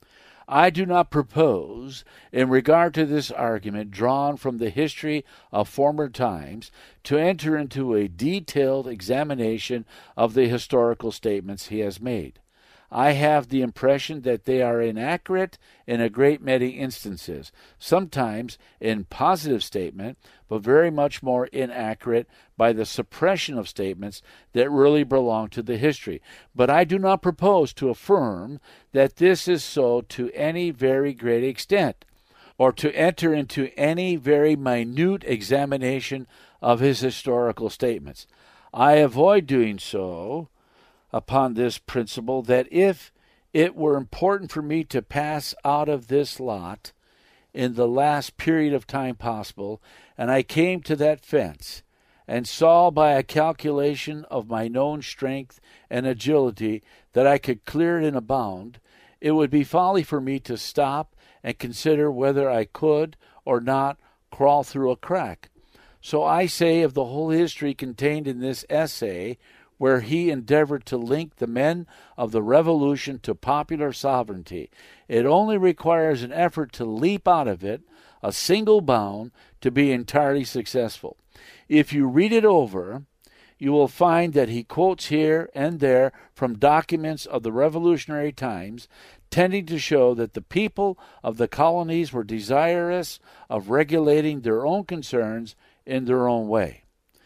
I do not propose, in regard to this argument drawn from the history of former times, to enter into a detailed examination of the historical statements he has made. I have the impression that they are inaccurate in a great many instances, sometimes in positive statement, but very much more inaccurate by the suppression of statements that really belong to the history. But I do not propose to affirm that this is so to any very great extent, or to enter into any very minute examination of his historical statements. I avoid doing so upon this principle that if it were important for me to pass out of this lot in the last period of time possible, and I came to that fence, and saw by a calculation of my known strength and agility that I could clear it in a bound, it would be folly for me to stop and consider whether I could or not crawl through a crack. So I say of the whole history contained in this essay, where he endeavored to link the men of the Revolution to popular sovereignty, it only requires an effort to leap out of it, a single bound, to be entirely successful. If you read it over, you will find that he quotes here and there from documents of the revolutionary times, tending to show that the people of the colonies were desirous of regulating their own concerns in their own way.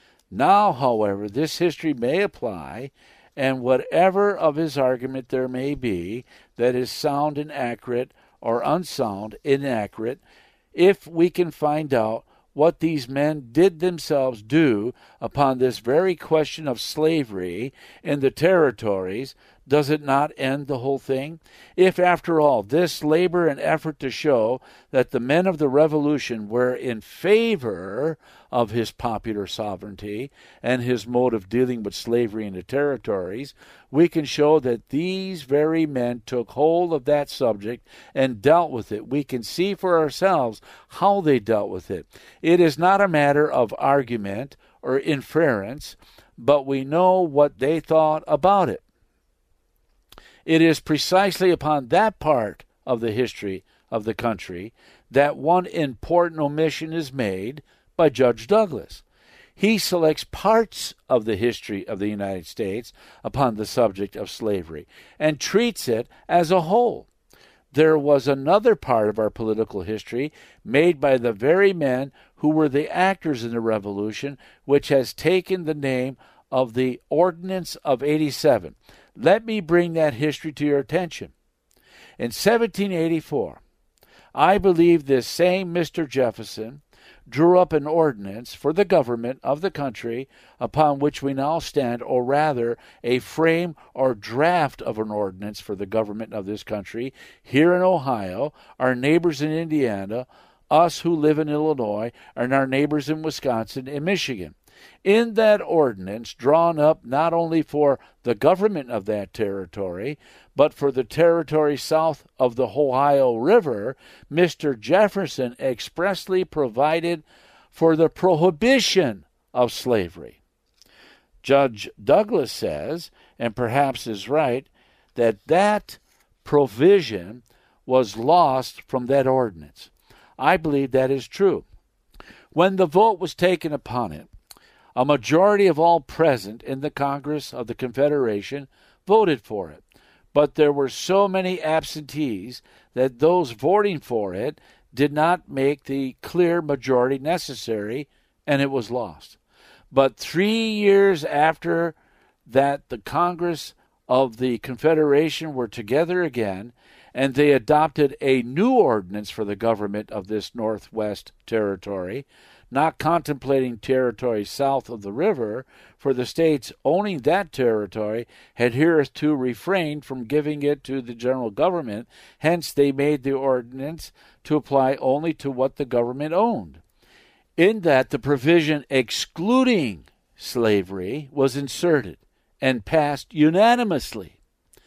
Now, however, this history may apply, and whatever of his argument there may be that is sound and accurate, or unsound, inaccurate, if we can find out what these men did themselves do upon this very question of slavery in the territories, does it not end the whole thing? If, after all, this labor and effort to show that the men of the Revolution were in favor of his popular sovereignty and his mode of dealing with slavery in the territories, we can show that these very men took hold of that subject and dealt with it. We can see for ourselves how they dealt with it. It is not a matter of argument or inference, but we know what they thought about it. It is precisely upon that part of the history of the country that one important omission is made by Judge Douglas. He selects parts of the history of the United States upon the subject of slavery and treats it as a whole. there was another part of our political history made by the very men who were the actors in the Revolution, which has taken the name of the Ordinance of 87. Let me bring that history to your attention. In 1784, I believe this same Mr. Jefferson drew up an ordinance for the government of the country upon which we now stand, or rather a frame or draft of an ordinance for the government of this country here in Ohio, our neighbors in Indiana, us who live in Illinois, and our neighbors in Wisconsin and Michigan. In that ordinance, drawn up not only for the government of that territory, but for the territory south of the Ohio River, Mr. Jefferson expressly provided for the prohibition of slavery. Judge Douglas says, and perhaps is right, that provision was lost from that ordinance. I believe that is true. When the vote was taken upon it, a majority of all present in the Congress of the Confederation voted for it, but there were so many absentees that those voting for it did not make the clear majority necessary, and it was lost. But 3 years after that, the Congress of the Confederation were together again, and they adopted a new ordinance for the government of this Northwest Territory, not contemplating territory south of the river, for the states owning that territory had hereto refrained from giving it to the general government. Hence they made the ordinance to apply only to what the government owned. In that, the provision excluding slavery was inserted and passed unanimously,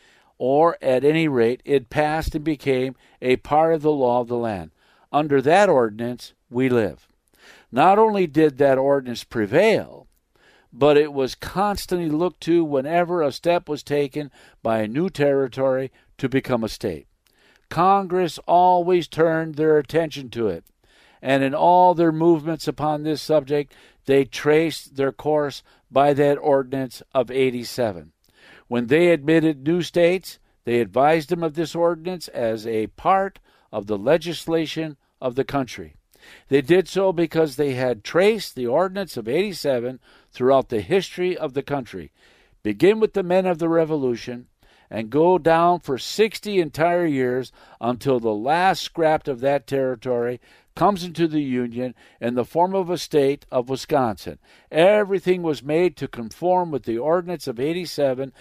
or at any rate it passed and became a part of the law of the land. Under that ordinance we live. Not only did that ordinance prevail, but it was constantly looked to whenever a step was taken by a new territory to become a state. Congress always turned their attention to it, and in all their movements upon this subject, they traced their course by that ordinance of 87. When they admitted new states, they advised them of this ordinance as a part of the legislation of the country. They did so because they had traced the ordinance of 87 throughout the history of the country. Begin with the men of the Revolution and go down for 60 entire years until the last scrap of that territory comes into the Union in the form of a state of Wisconsin. Everything was made to conform with the ordinance of 87,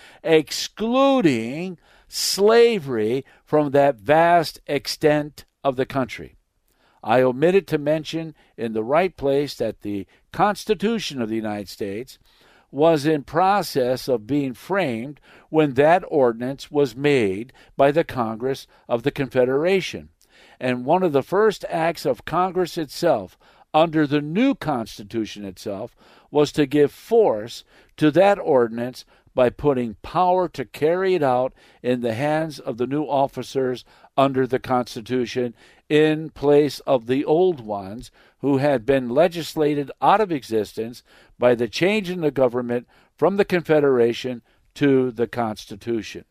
excluding slavery from that vast extent of the country. I omitted to mention in the right place that the Constitution of the United States was in process of being framed when that ordinance was made by the Congress of the Confederation. And one of the first acts of Congress itself, under the new Constitution itself, was to give force to that ordinance by putting power to carry it out in the hands of the new officers under the Constitution in place of the old ones who had been legislated out of existence by the change in the government from the Confederation to the Constitution.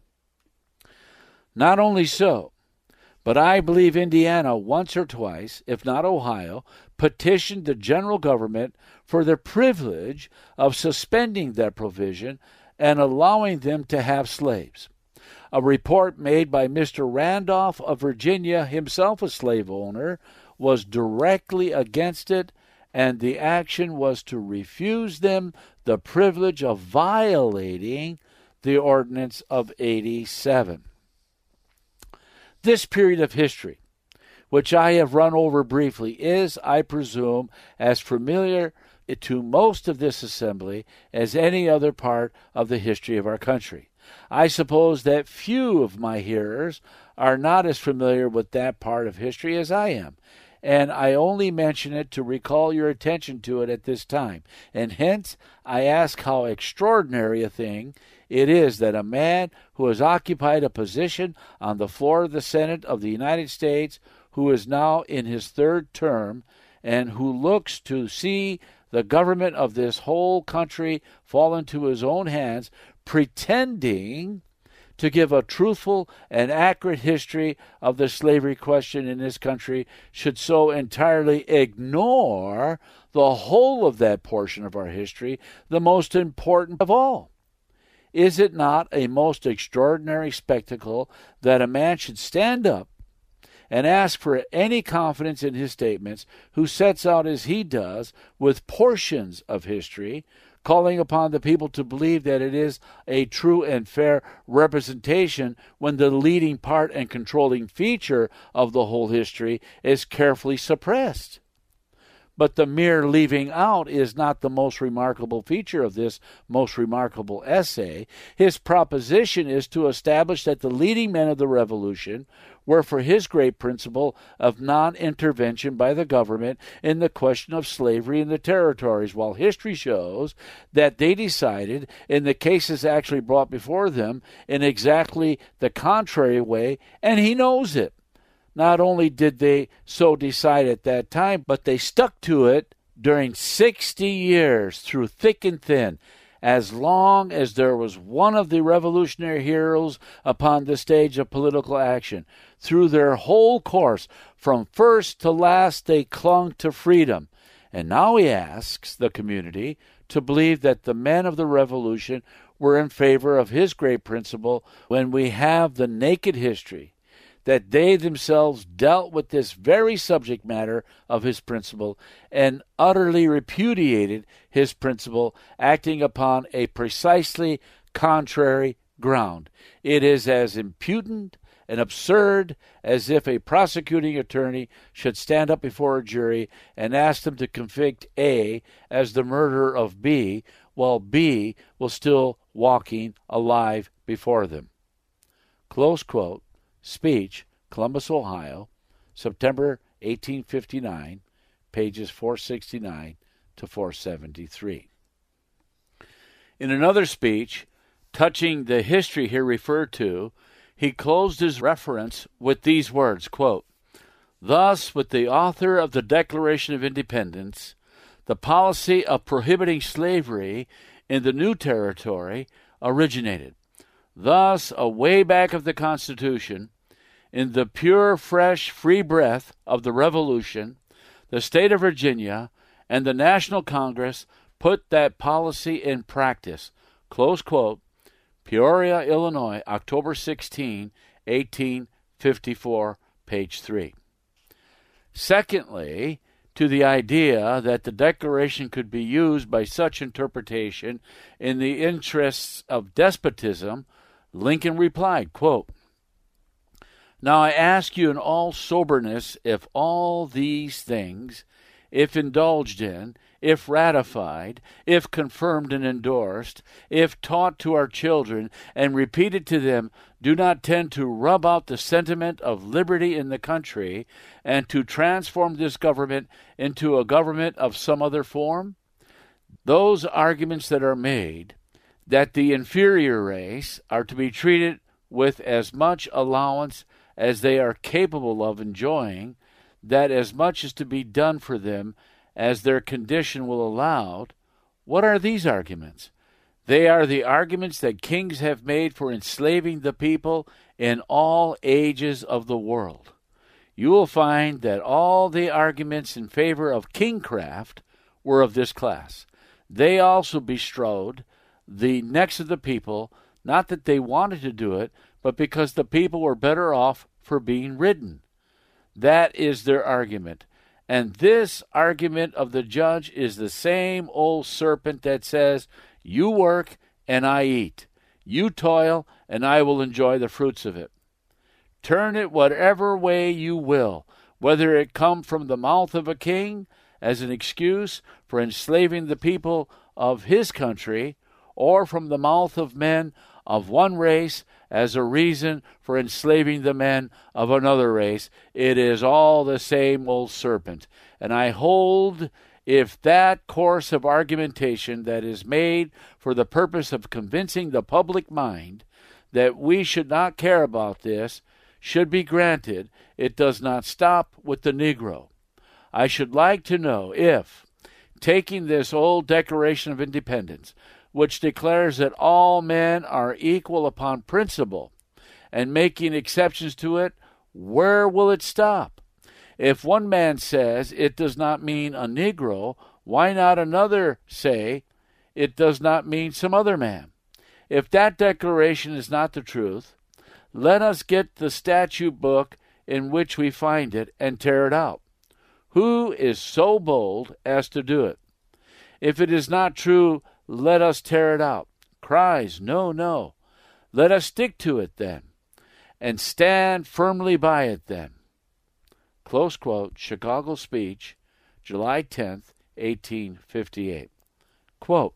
Not only so, but I believe Indiana once or twice, if not Ohio, petitioned the general government for the privilege of suspending that provision and allowing them to have slaves. A report made by Mr. Randolph of Virginia, himself a slave owner, was directly against it, and the action was to refuse them the privilege of violating the Ordinance of 87. This period of history, which I have run over briefly, is, I presume, as familiar to most of this assembly as any other part of the history of our country. I suppose that few of my hearers are not as familiar with that part of history as I am, and I only mention it to recall your attention to it at this time, and hence I ask how extraordinary a thing it is that a man who has occupied a position on the floor of the Senate of the United States, who is now in his third term, and who looks to see the government of this whole country fall into his own hands, pretending to give a truthful and accurate history of the slavery question in this country should so entirely ignore the whole of that portion of our history, the most important of all? Is it not a most extraordinary spectacle that a man should stand up and ask for any confidence in his statements who sets out as he does with portions of history, calling upon the people to believe that it is a true and fair representation when the leading part and controlling feature of the whole history is carefully suppressed? But the mere leaving out is not the most remarkable feature of this most remarkable essay. His proposition is to establish that the leading men of the Revolution were for his great principle of non-intervention by the government in the question of slavery in the territories, while history shows that they decided, in the cases actually brought before them, in exactly the contrary way, and he knows it. Not only did they so decide at that time, but they stuck to it during 60 years, through thick and thin, as long as there was one of the revolutionary heroes upon the stage of political action. Through their whole course, from first to last, they clung to freedom. And now he asks the community to believe that the men of the Revolution were in favor of his great principle when we have the naked history that they themselves dealt with this very subject matter of his principle and utterly repudiated his principle, acting upon a precisely contrary ground. It is as impudent and absurd as if a prosecuting attorney should stand up before a jury and ask them to convict A as the murderer of B, while B was still walking alive before them. Close quote. Speech, Columbus, Ohio, September 1859, pages 469 to 473. In another speech, touching the history here referred to, he closed his reference with these words, quote, "Thus, with the author of the Declaration of Independence, the policy of prohibiting slavery in the new territory originated. Thus, a way back of the Constitution, in the pure, fresh, free breath of the Revolution, the state of Virginia and the National Congress put that policy in practice." Close quote. Peoria, Illinois, October 16, 1854, page 3. Secondly, to the idea that the Declaration could be used by such interpretation in the interests of despotism, Lincoln replied, quote, "Now I ask you in all soberness if all these things, if indulged in, if ratified, if confirmed and endorsed, if taught to our children and repeated to them, do not tend to rub out the sentiment of liberty in the country and to transform this government into a government of some other form? Those arguments that are made, that the inferior race are to be treated with as much allowance as they are capable of enjoying, that as much is to be done for them as their condition will allow, what are these arguments? They are the arguments that kings have made for enslaving the people in all ages of the world. You will find that all the arguments in favor of kingcraft were of this class. They also bestrode the necks of the people, not that they wanted to do it, but because the people were better off for being ridden. That is their argument. And this argument of the judge is the same old serpent that says, you work and I eat. You toil and I will enjoy the fruits of it. Turn it whatever way you will, whether it come from the mouth of a king as an excuse for enslaving the people of his country, or from the mouth of men of one race as a reason for enslaving the men of another race. It is all the same old serpent. And I hold, if that course of argumentation that is made for the purpose of convincing the public mind that we should not care about this should be granted, it does not stop with the Negro. I should like to know if, taking this old Declaration of Independence, which declares that all men are equal upon principle, and making exceptions to it, where will it stop? If one man says it does not mean a Negro, why not another say it does not mean some other man? If that declaration is not the truth, let us get the statute book in which we find it and tear it out. Who is so bold as to do it? If it is not true, let us tear it out. Cries, no, no. Let us stick to it then, and stand firmly by it then. Close quote, Chicago Speech, July 10th, 1858. Quote,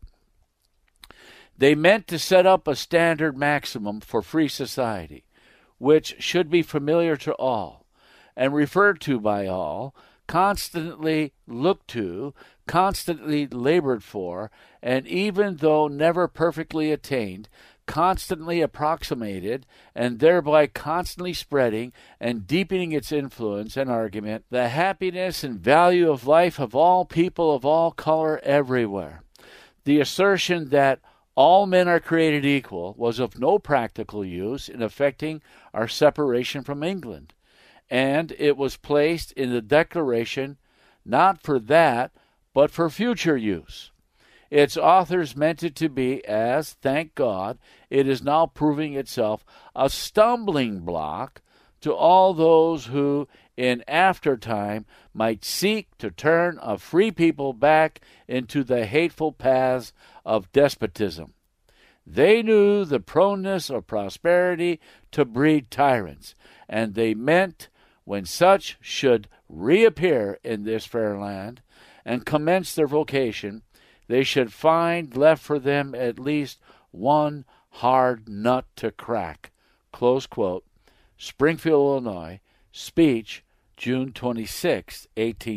they meant to set up a standard maximum for free society, which should be familiar to all, and referred to by all, constantly looked to, constantly labored for, and even though never perfectly attained, constantly approximated, and thereby constantly spreading and deepening its influence and argument, the happiness and value of life of all people of all color everywhere. The assertion that all men are created equal was of no practical use in effecting our separation from England, and it was placed in the Declaration not for that, but for future use. Its authors meant it to be, as, thank God, it is now proving itself a stumbling block to all those who, in after time, might seek to turn a free people back into the hateful paths of despotism. They knew the proneness of prosperity to breed tyrants, and they meant, when such should reappear in this fair land and commence their vocation, they should find left for them at least one hard nut to crack. Close quote. Springfield, Illinois, speech, June 26,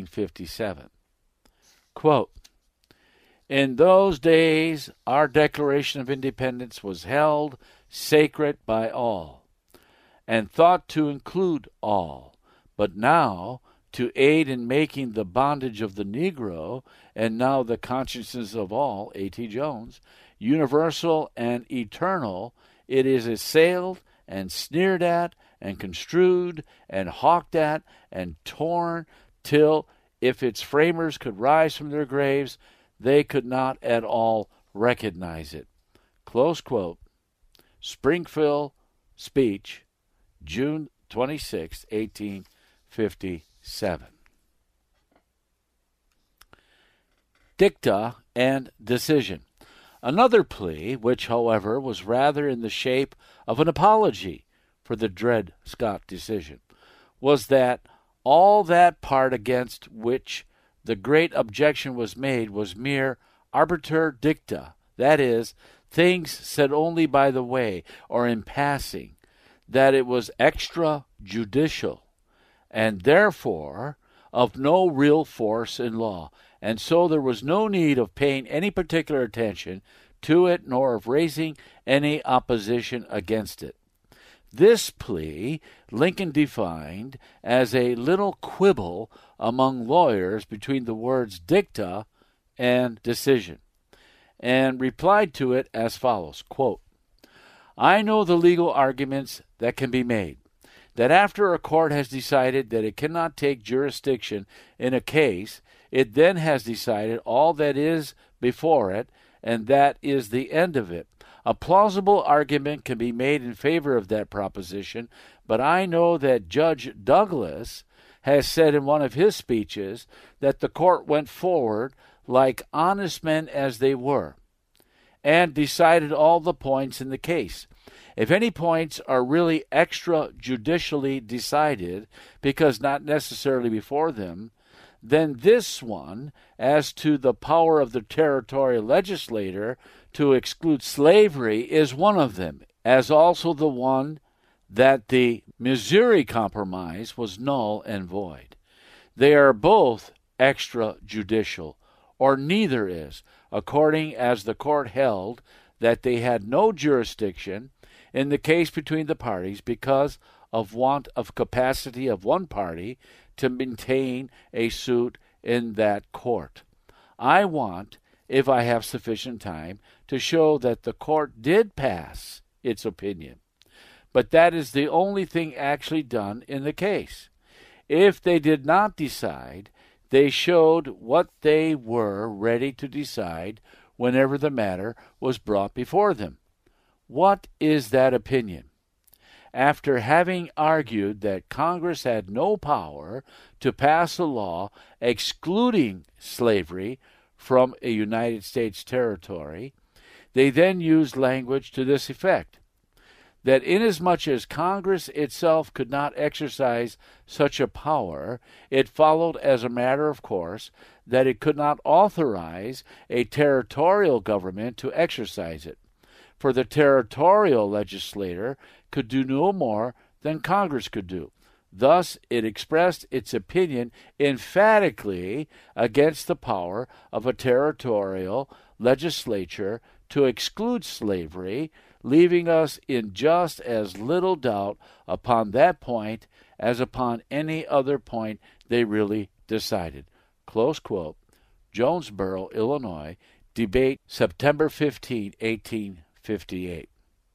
1857. Quote, in those days our Declaration of Independence was held sacred by all, and thought to include all, but now, to aid in making the bondage of the Negro, and now the consciences of all, A.T. Jones, universal and eternal, it is assailed and sneered at and construed and hawked at and torn till, if its framers could rise from their graves, they could not at all recognize it. Close quote. Springfield Speech, June 26, 1857. Dicta and decision. Another plea, which, however, was rather in the shape of an apology for the Dred Scott decision, was that all that part against which the great objection was made was mere arbiter dicta, that is, things said only by the way or in passing, that it was extrajudicial, and therefore of no real force in law, and so there was no need of paying any particular attention to it nor of raising any opposition against it. This plea Lincoln defined as a little quibble among lawyers between the words dicta and decision, and replied to it as follows, quote, I know the legal arguments that can be made, that after a court has decided that it cannot take jurisdiction in a case, it then has decided all that is before it, and that is the end of it. A plausible argument can be made in favor of that proposition, but I know that Judge Douglas has said in one of his speeches that the court went forward like honest men as they were, and decided all the points in the case. If any points are really extrajudicially decided, because not necessarily before them, then this one, as to the power of the territorial legislator to exclude slavery, is one of them, as also the one that the Missouri Compromise was null and void. They are both extrajudicial, or neither is, according as the court held that they had no jurisdiction in the case between the parties because of want of capacity of one party to maintain a suit in that court. I want if I have sufficient time to show that the court did pass its opinion. But that is the only thing actually done in the case. If they did not decide, they showed what they were ready to decide whenever the matter was brought before them. What is that opinion? After having argued that Congress had no power to pass a law excluding slavery from a United States territory, they then used language to this effect: that inasmuch as Congress itself could not exercise such a power, it followed as a matter of course that it could not authorize a territorial government to exercise it, for the territorial legislator could do no more than Congress could do. Thus, it expressed its opinion emphatically against the power of a territorial legislature to exclude slavery, leaving us in just as little doubt upon that point as upon any other point they really decided. Close quote. Jonesboro, Illinois, debate September 15, 1858.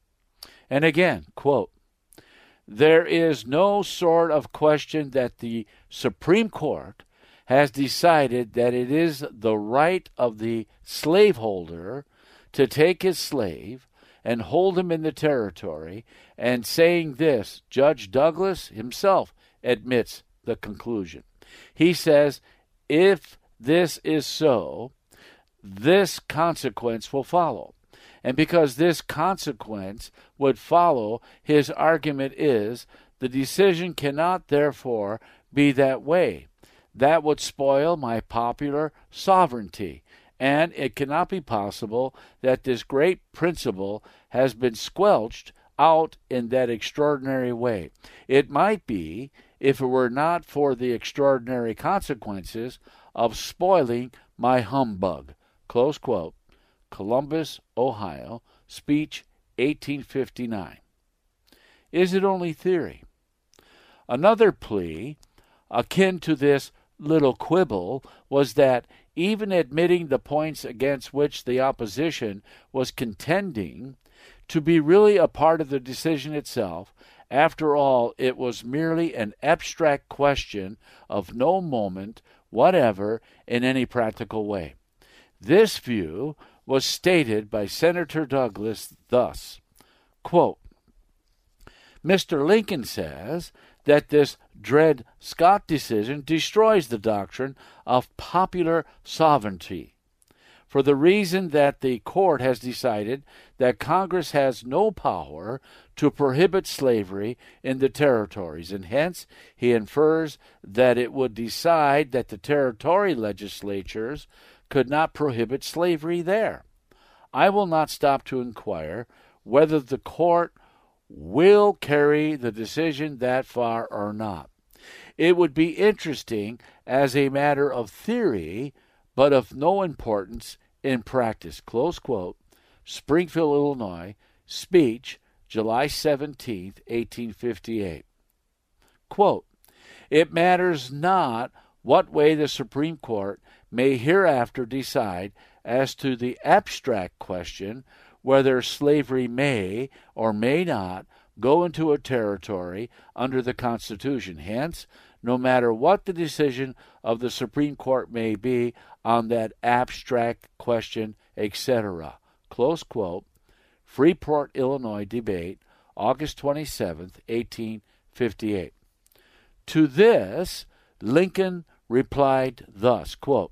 And again, quote, there is no sort of question that the Supreme Court has decided that it is the right of the slaveholder to take his slave and hold him in the territory, and saying this, Judge Douglas himself admits the conclusion. He says, if this is so, this consequence will follow. And because this consequence would follow, his argument is, the decision cannot therefore be that way. That would spoil my popular sovereignty, and it cannot be possible that this great principle has been squelched out in that extraordinary way. It might be, if it were not for the extraordinary consequences of spoiling my humbug. Close quote. Columbus, Ohio, speech 1859. Is it only theory? Another plea, akin to this little quibble, was that, even admitting the points against which the opposition was contending to be really a part of the decision itself, after all, it was merely an abstract question of no moment whatever in any practical way. This view was stated by Senator Douglas thus, quote, Mr. Lincoln says that this Dred Scott decision destroys the doctrine of popular sovereignty, for the reason that the court has decided that Congress has no power to prohibit slavery in the territories, and hence he infers that it would decide that the territory legislatures could not prohibit slavery there. I will not stop to inquire whether the court will carry the decision that far or not. It would be interesting as a matter of theory, but of no importance in practice. Close quote. Springfield, Illinois, speech, July 17, 1858. Quote, it matters not what way the Supreme Court may hereafter decide as to the abstract question whether slavery may or may not go into a territory under the Constitution. Hence, no matter what the decision of the Supreme Court may be on that abstract question, etc. Close quote. Freeport, Illinois debate, August 27, 1858. To this, Lincoln replied thus, quote,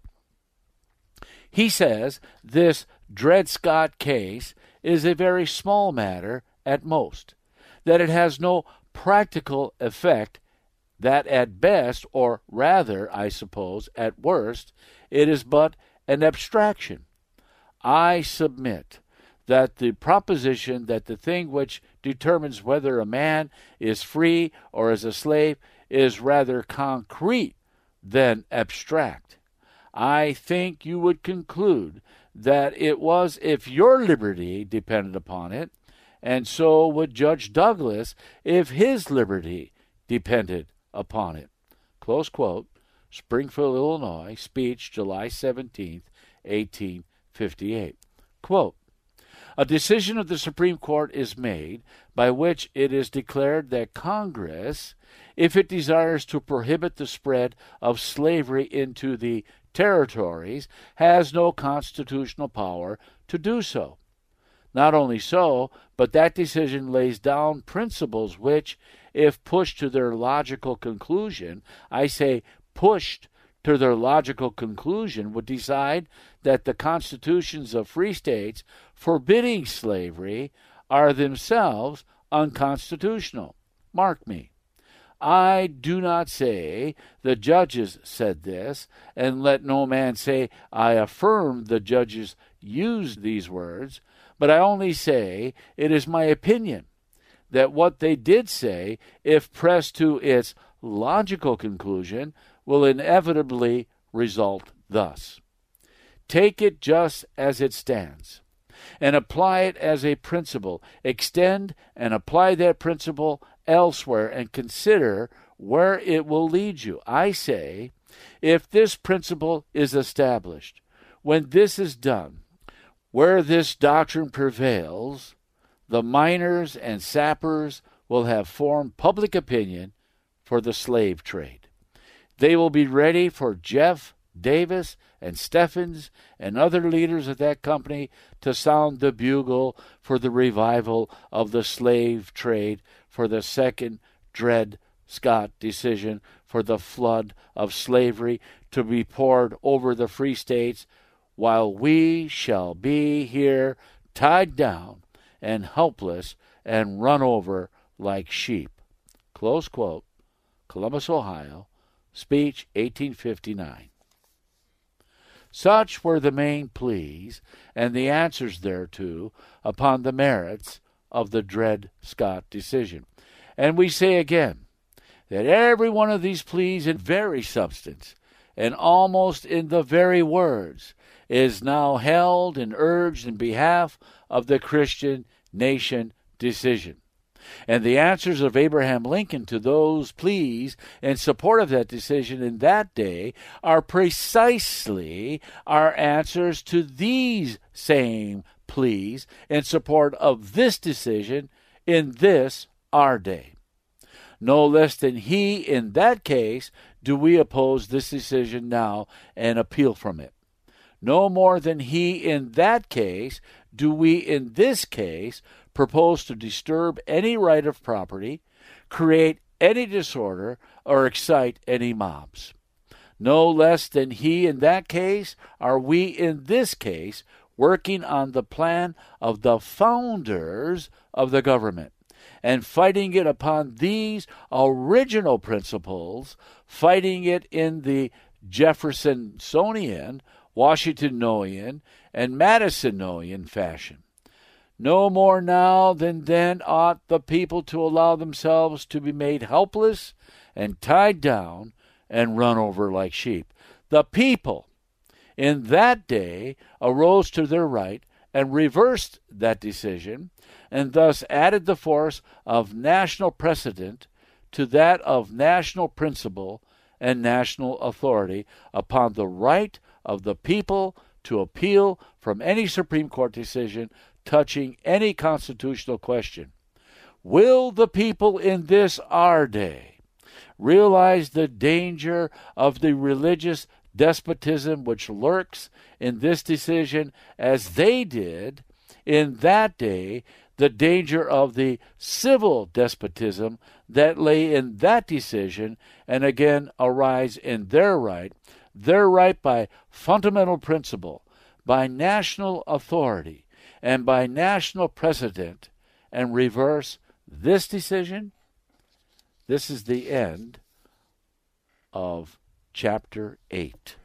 he says this Dred Scott case is a very small matter at most, that it has no practical effect, that at best, or rather, I suppose, at worst, it is but an abstraction. I submit that the proposition that the thing which determines whether a man is free or is a slave is rather concrete than abstract. I think you would conclude that it was if your liberty depended upon it, and so would Judge Douglas if his liberty depended upon it. Close quote. Springfield, Illinois, speech, July 17, 1858. 58. Quote, a decision of the Supreme Court is made by which it is declared that Congress, if it desires to prohibit the spread of slavery into the territories, has no constitutional power to do so. Not only so, but that decision lays down principles which, if pushed to their logical conclusion, I say pushed to their logical conclusion, would decide that the constitutions of free states forbidding slavery are themselves unconstitutional. Mark me. I do not say the judges said this, and let no man say I affirm the judges used these words, but I only say it is my opinion that what they did say, if pressed to its logical conclusion, will inevitably result thus. Take it just as it stands, and apply it as a principle. Extend and apply that principle elsewhere, and consider where it will lead you. I say, if this principle is established, when this is done, where this doctrine prevails, the miners and sappers will have formed public opinion for the slave trade. They will be ready for Jeff Davis and Stephens and other leaders of that company to sound the bugle for the revival of the slave trade, for the second Dred Scott decision, for the flood of slavery to be poured over the free states, while we shall be here tied down and helpless and run over like sheep. Close quote. Columbus, Ohio. Speech, 1859. Such were the main pleas and the answers thereto upon the merits of the Dred Scott decision. And we say again that every one of these pleas in very substance and almost in the very words is now held and urged in behalf of the Christian nation decision. And the answers of Abraham Lincoln to those pleas in support of that decision in that day are precisely our answers to these same pleas in support of this decision in this our day. No less than he in that case do we oppose this decision now and appeal from it. No more than he in that case do we in this case propose to disturb any right of property, create any disorder, or excite any mobs. No less than he in that case are we in this case working on the plan of the founders of the government and fighting it upon these original principles, fighting it in the Jeffersonian, Washingtonian, and Madisonian fashion. No more now than then ought the people to allow themselves to be made helpless and tied down and run over like sheep. The people in that day arose to their right and reversed that decision, and thus added the force of national precedent to that of national principle and national authority upon the right of the people to appeal from any Supreme Court decision touching any constitutional question. Will the people in this our day realize the danger of the religious despotism which lurks in this decision as they did in that day the danger of the civil despotism that lay in that decision and again arise in their right by fundamental principle, by national authority, and by national precedent, and reverse this decision? This is the end of chapter 8.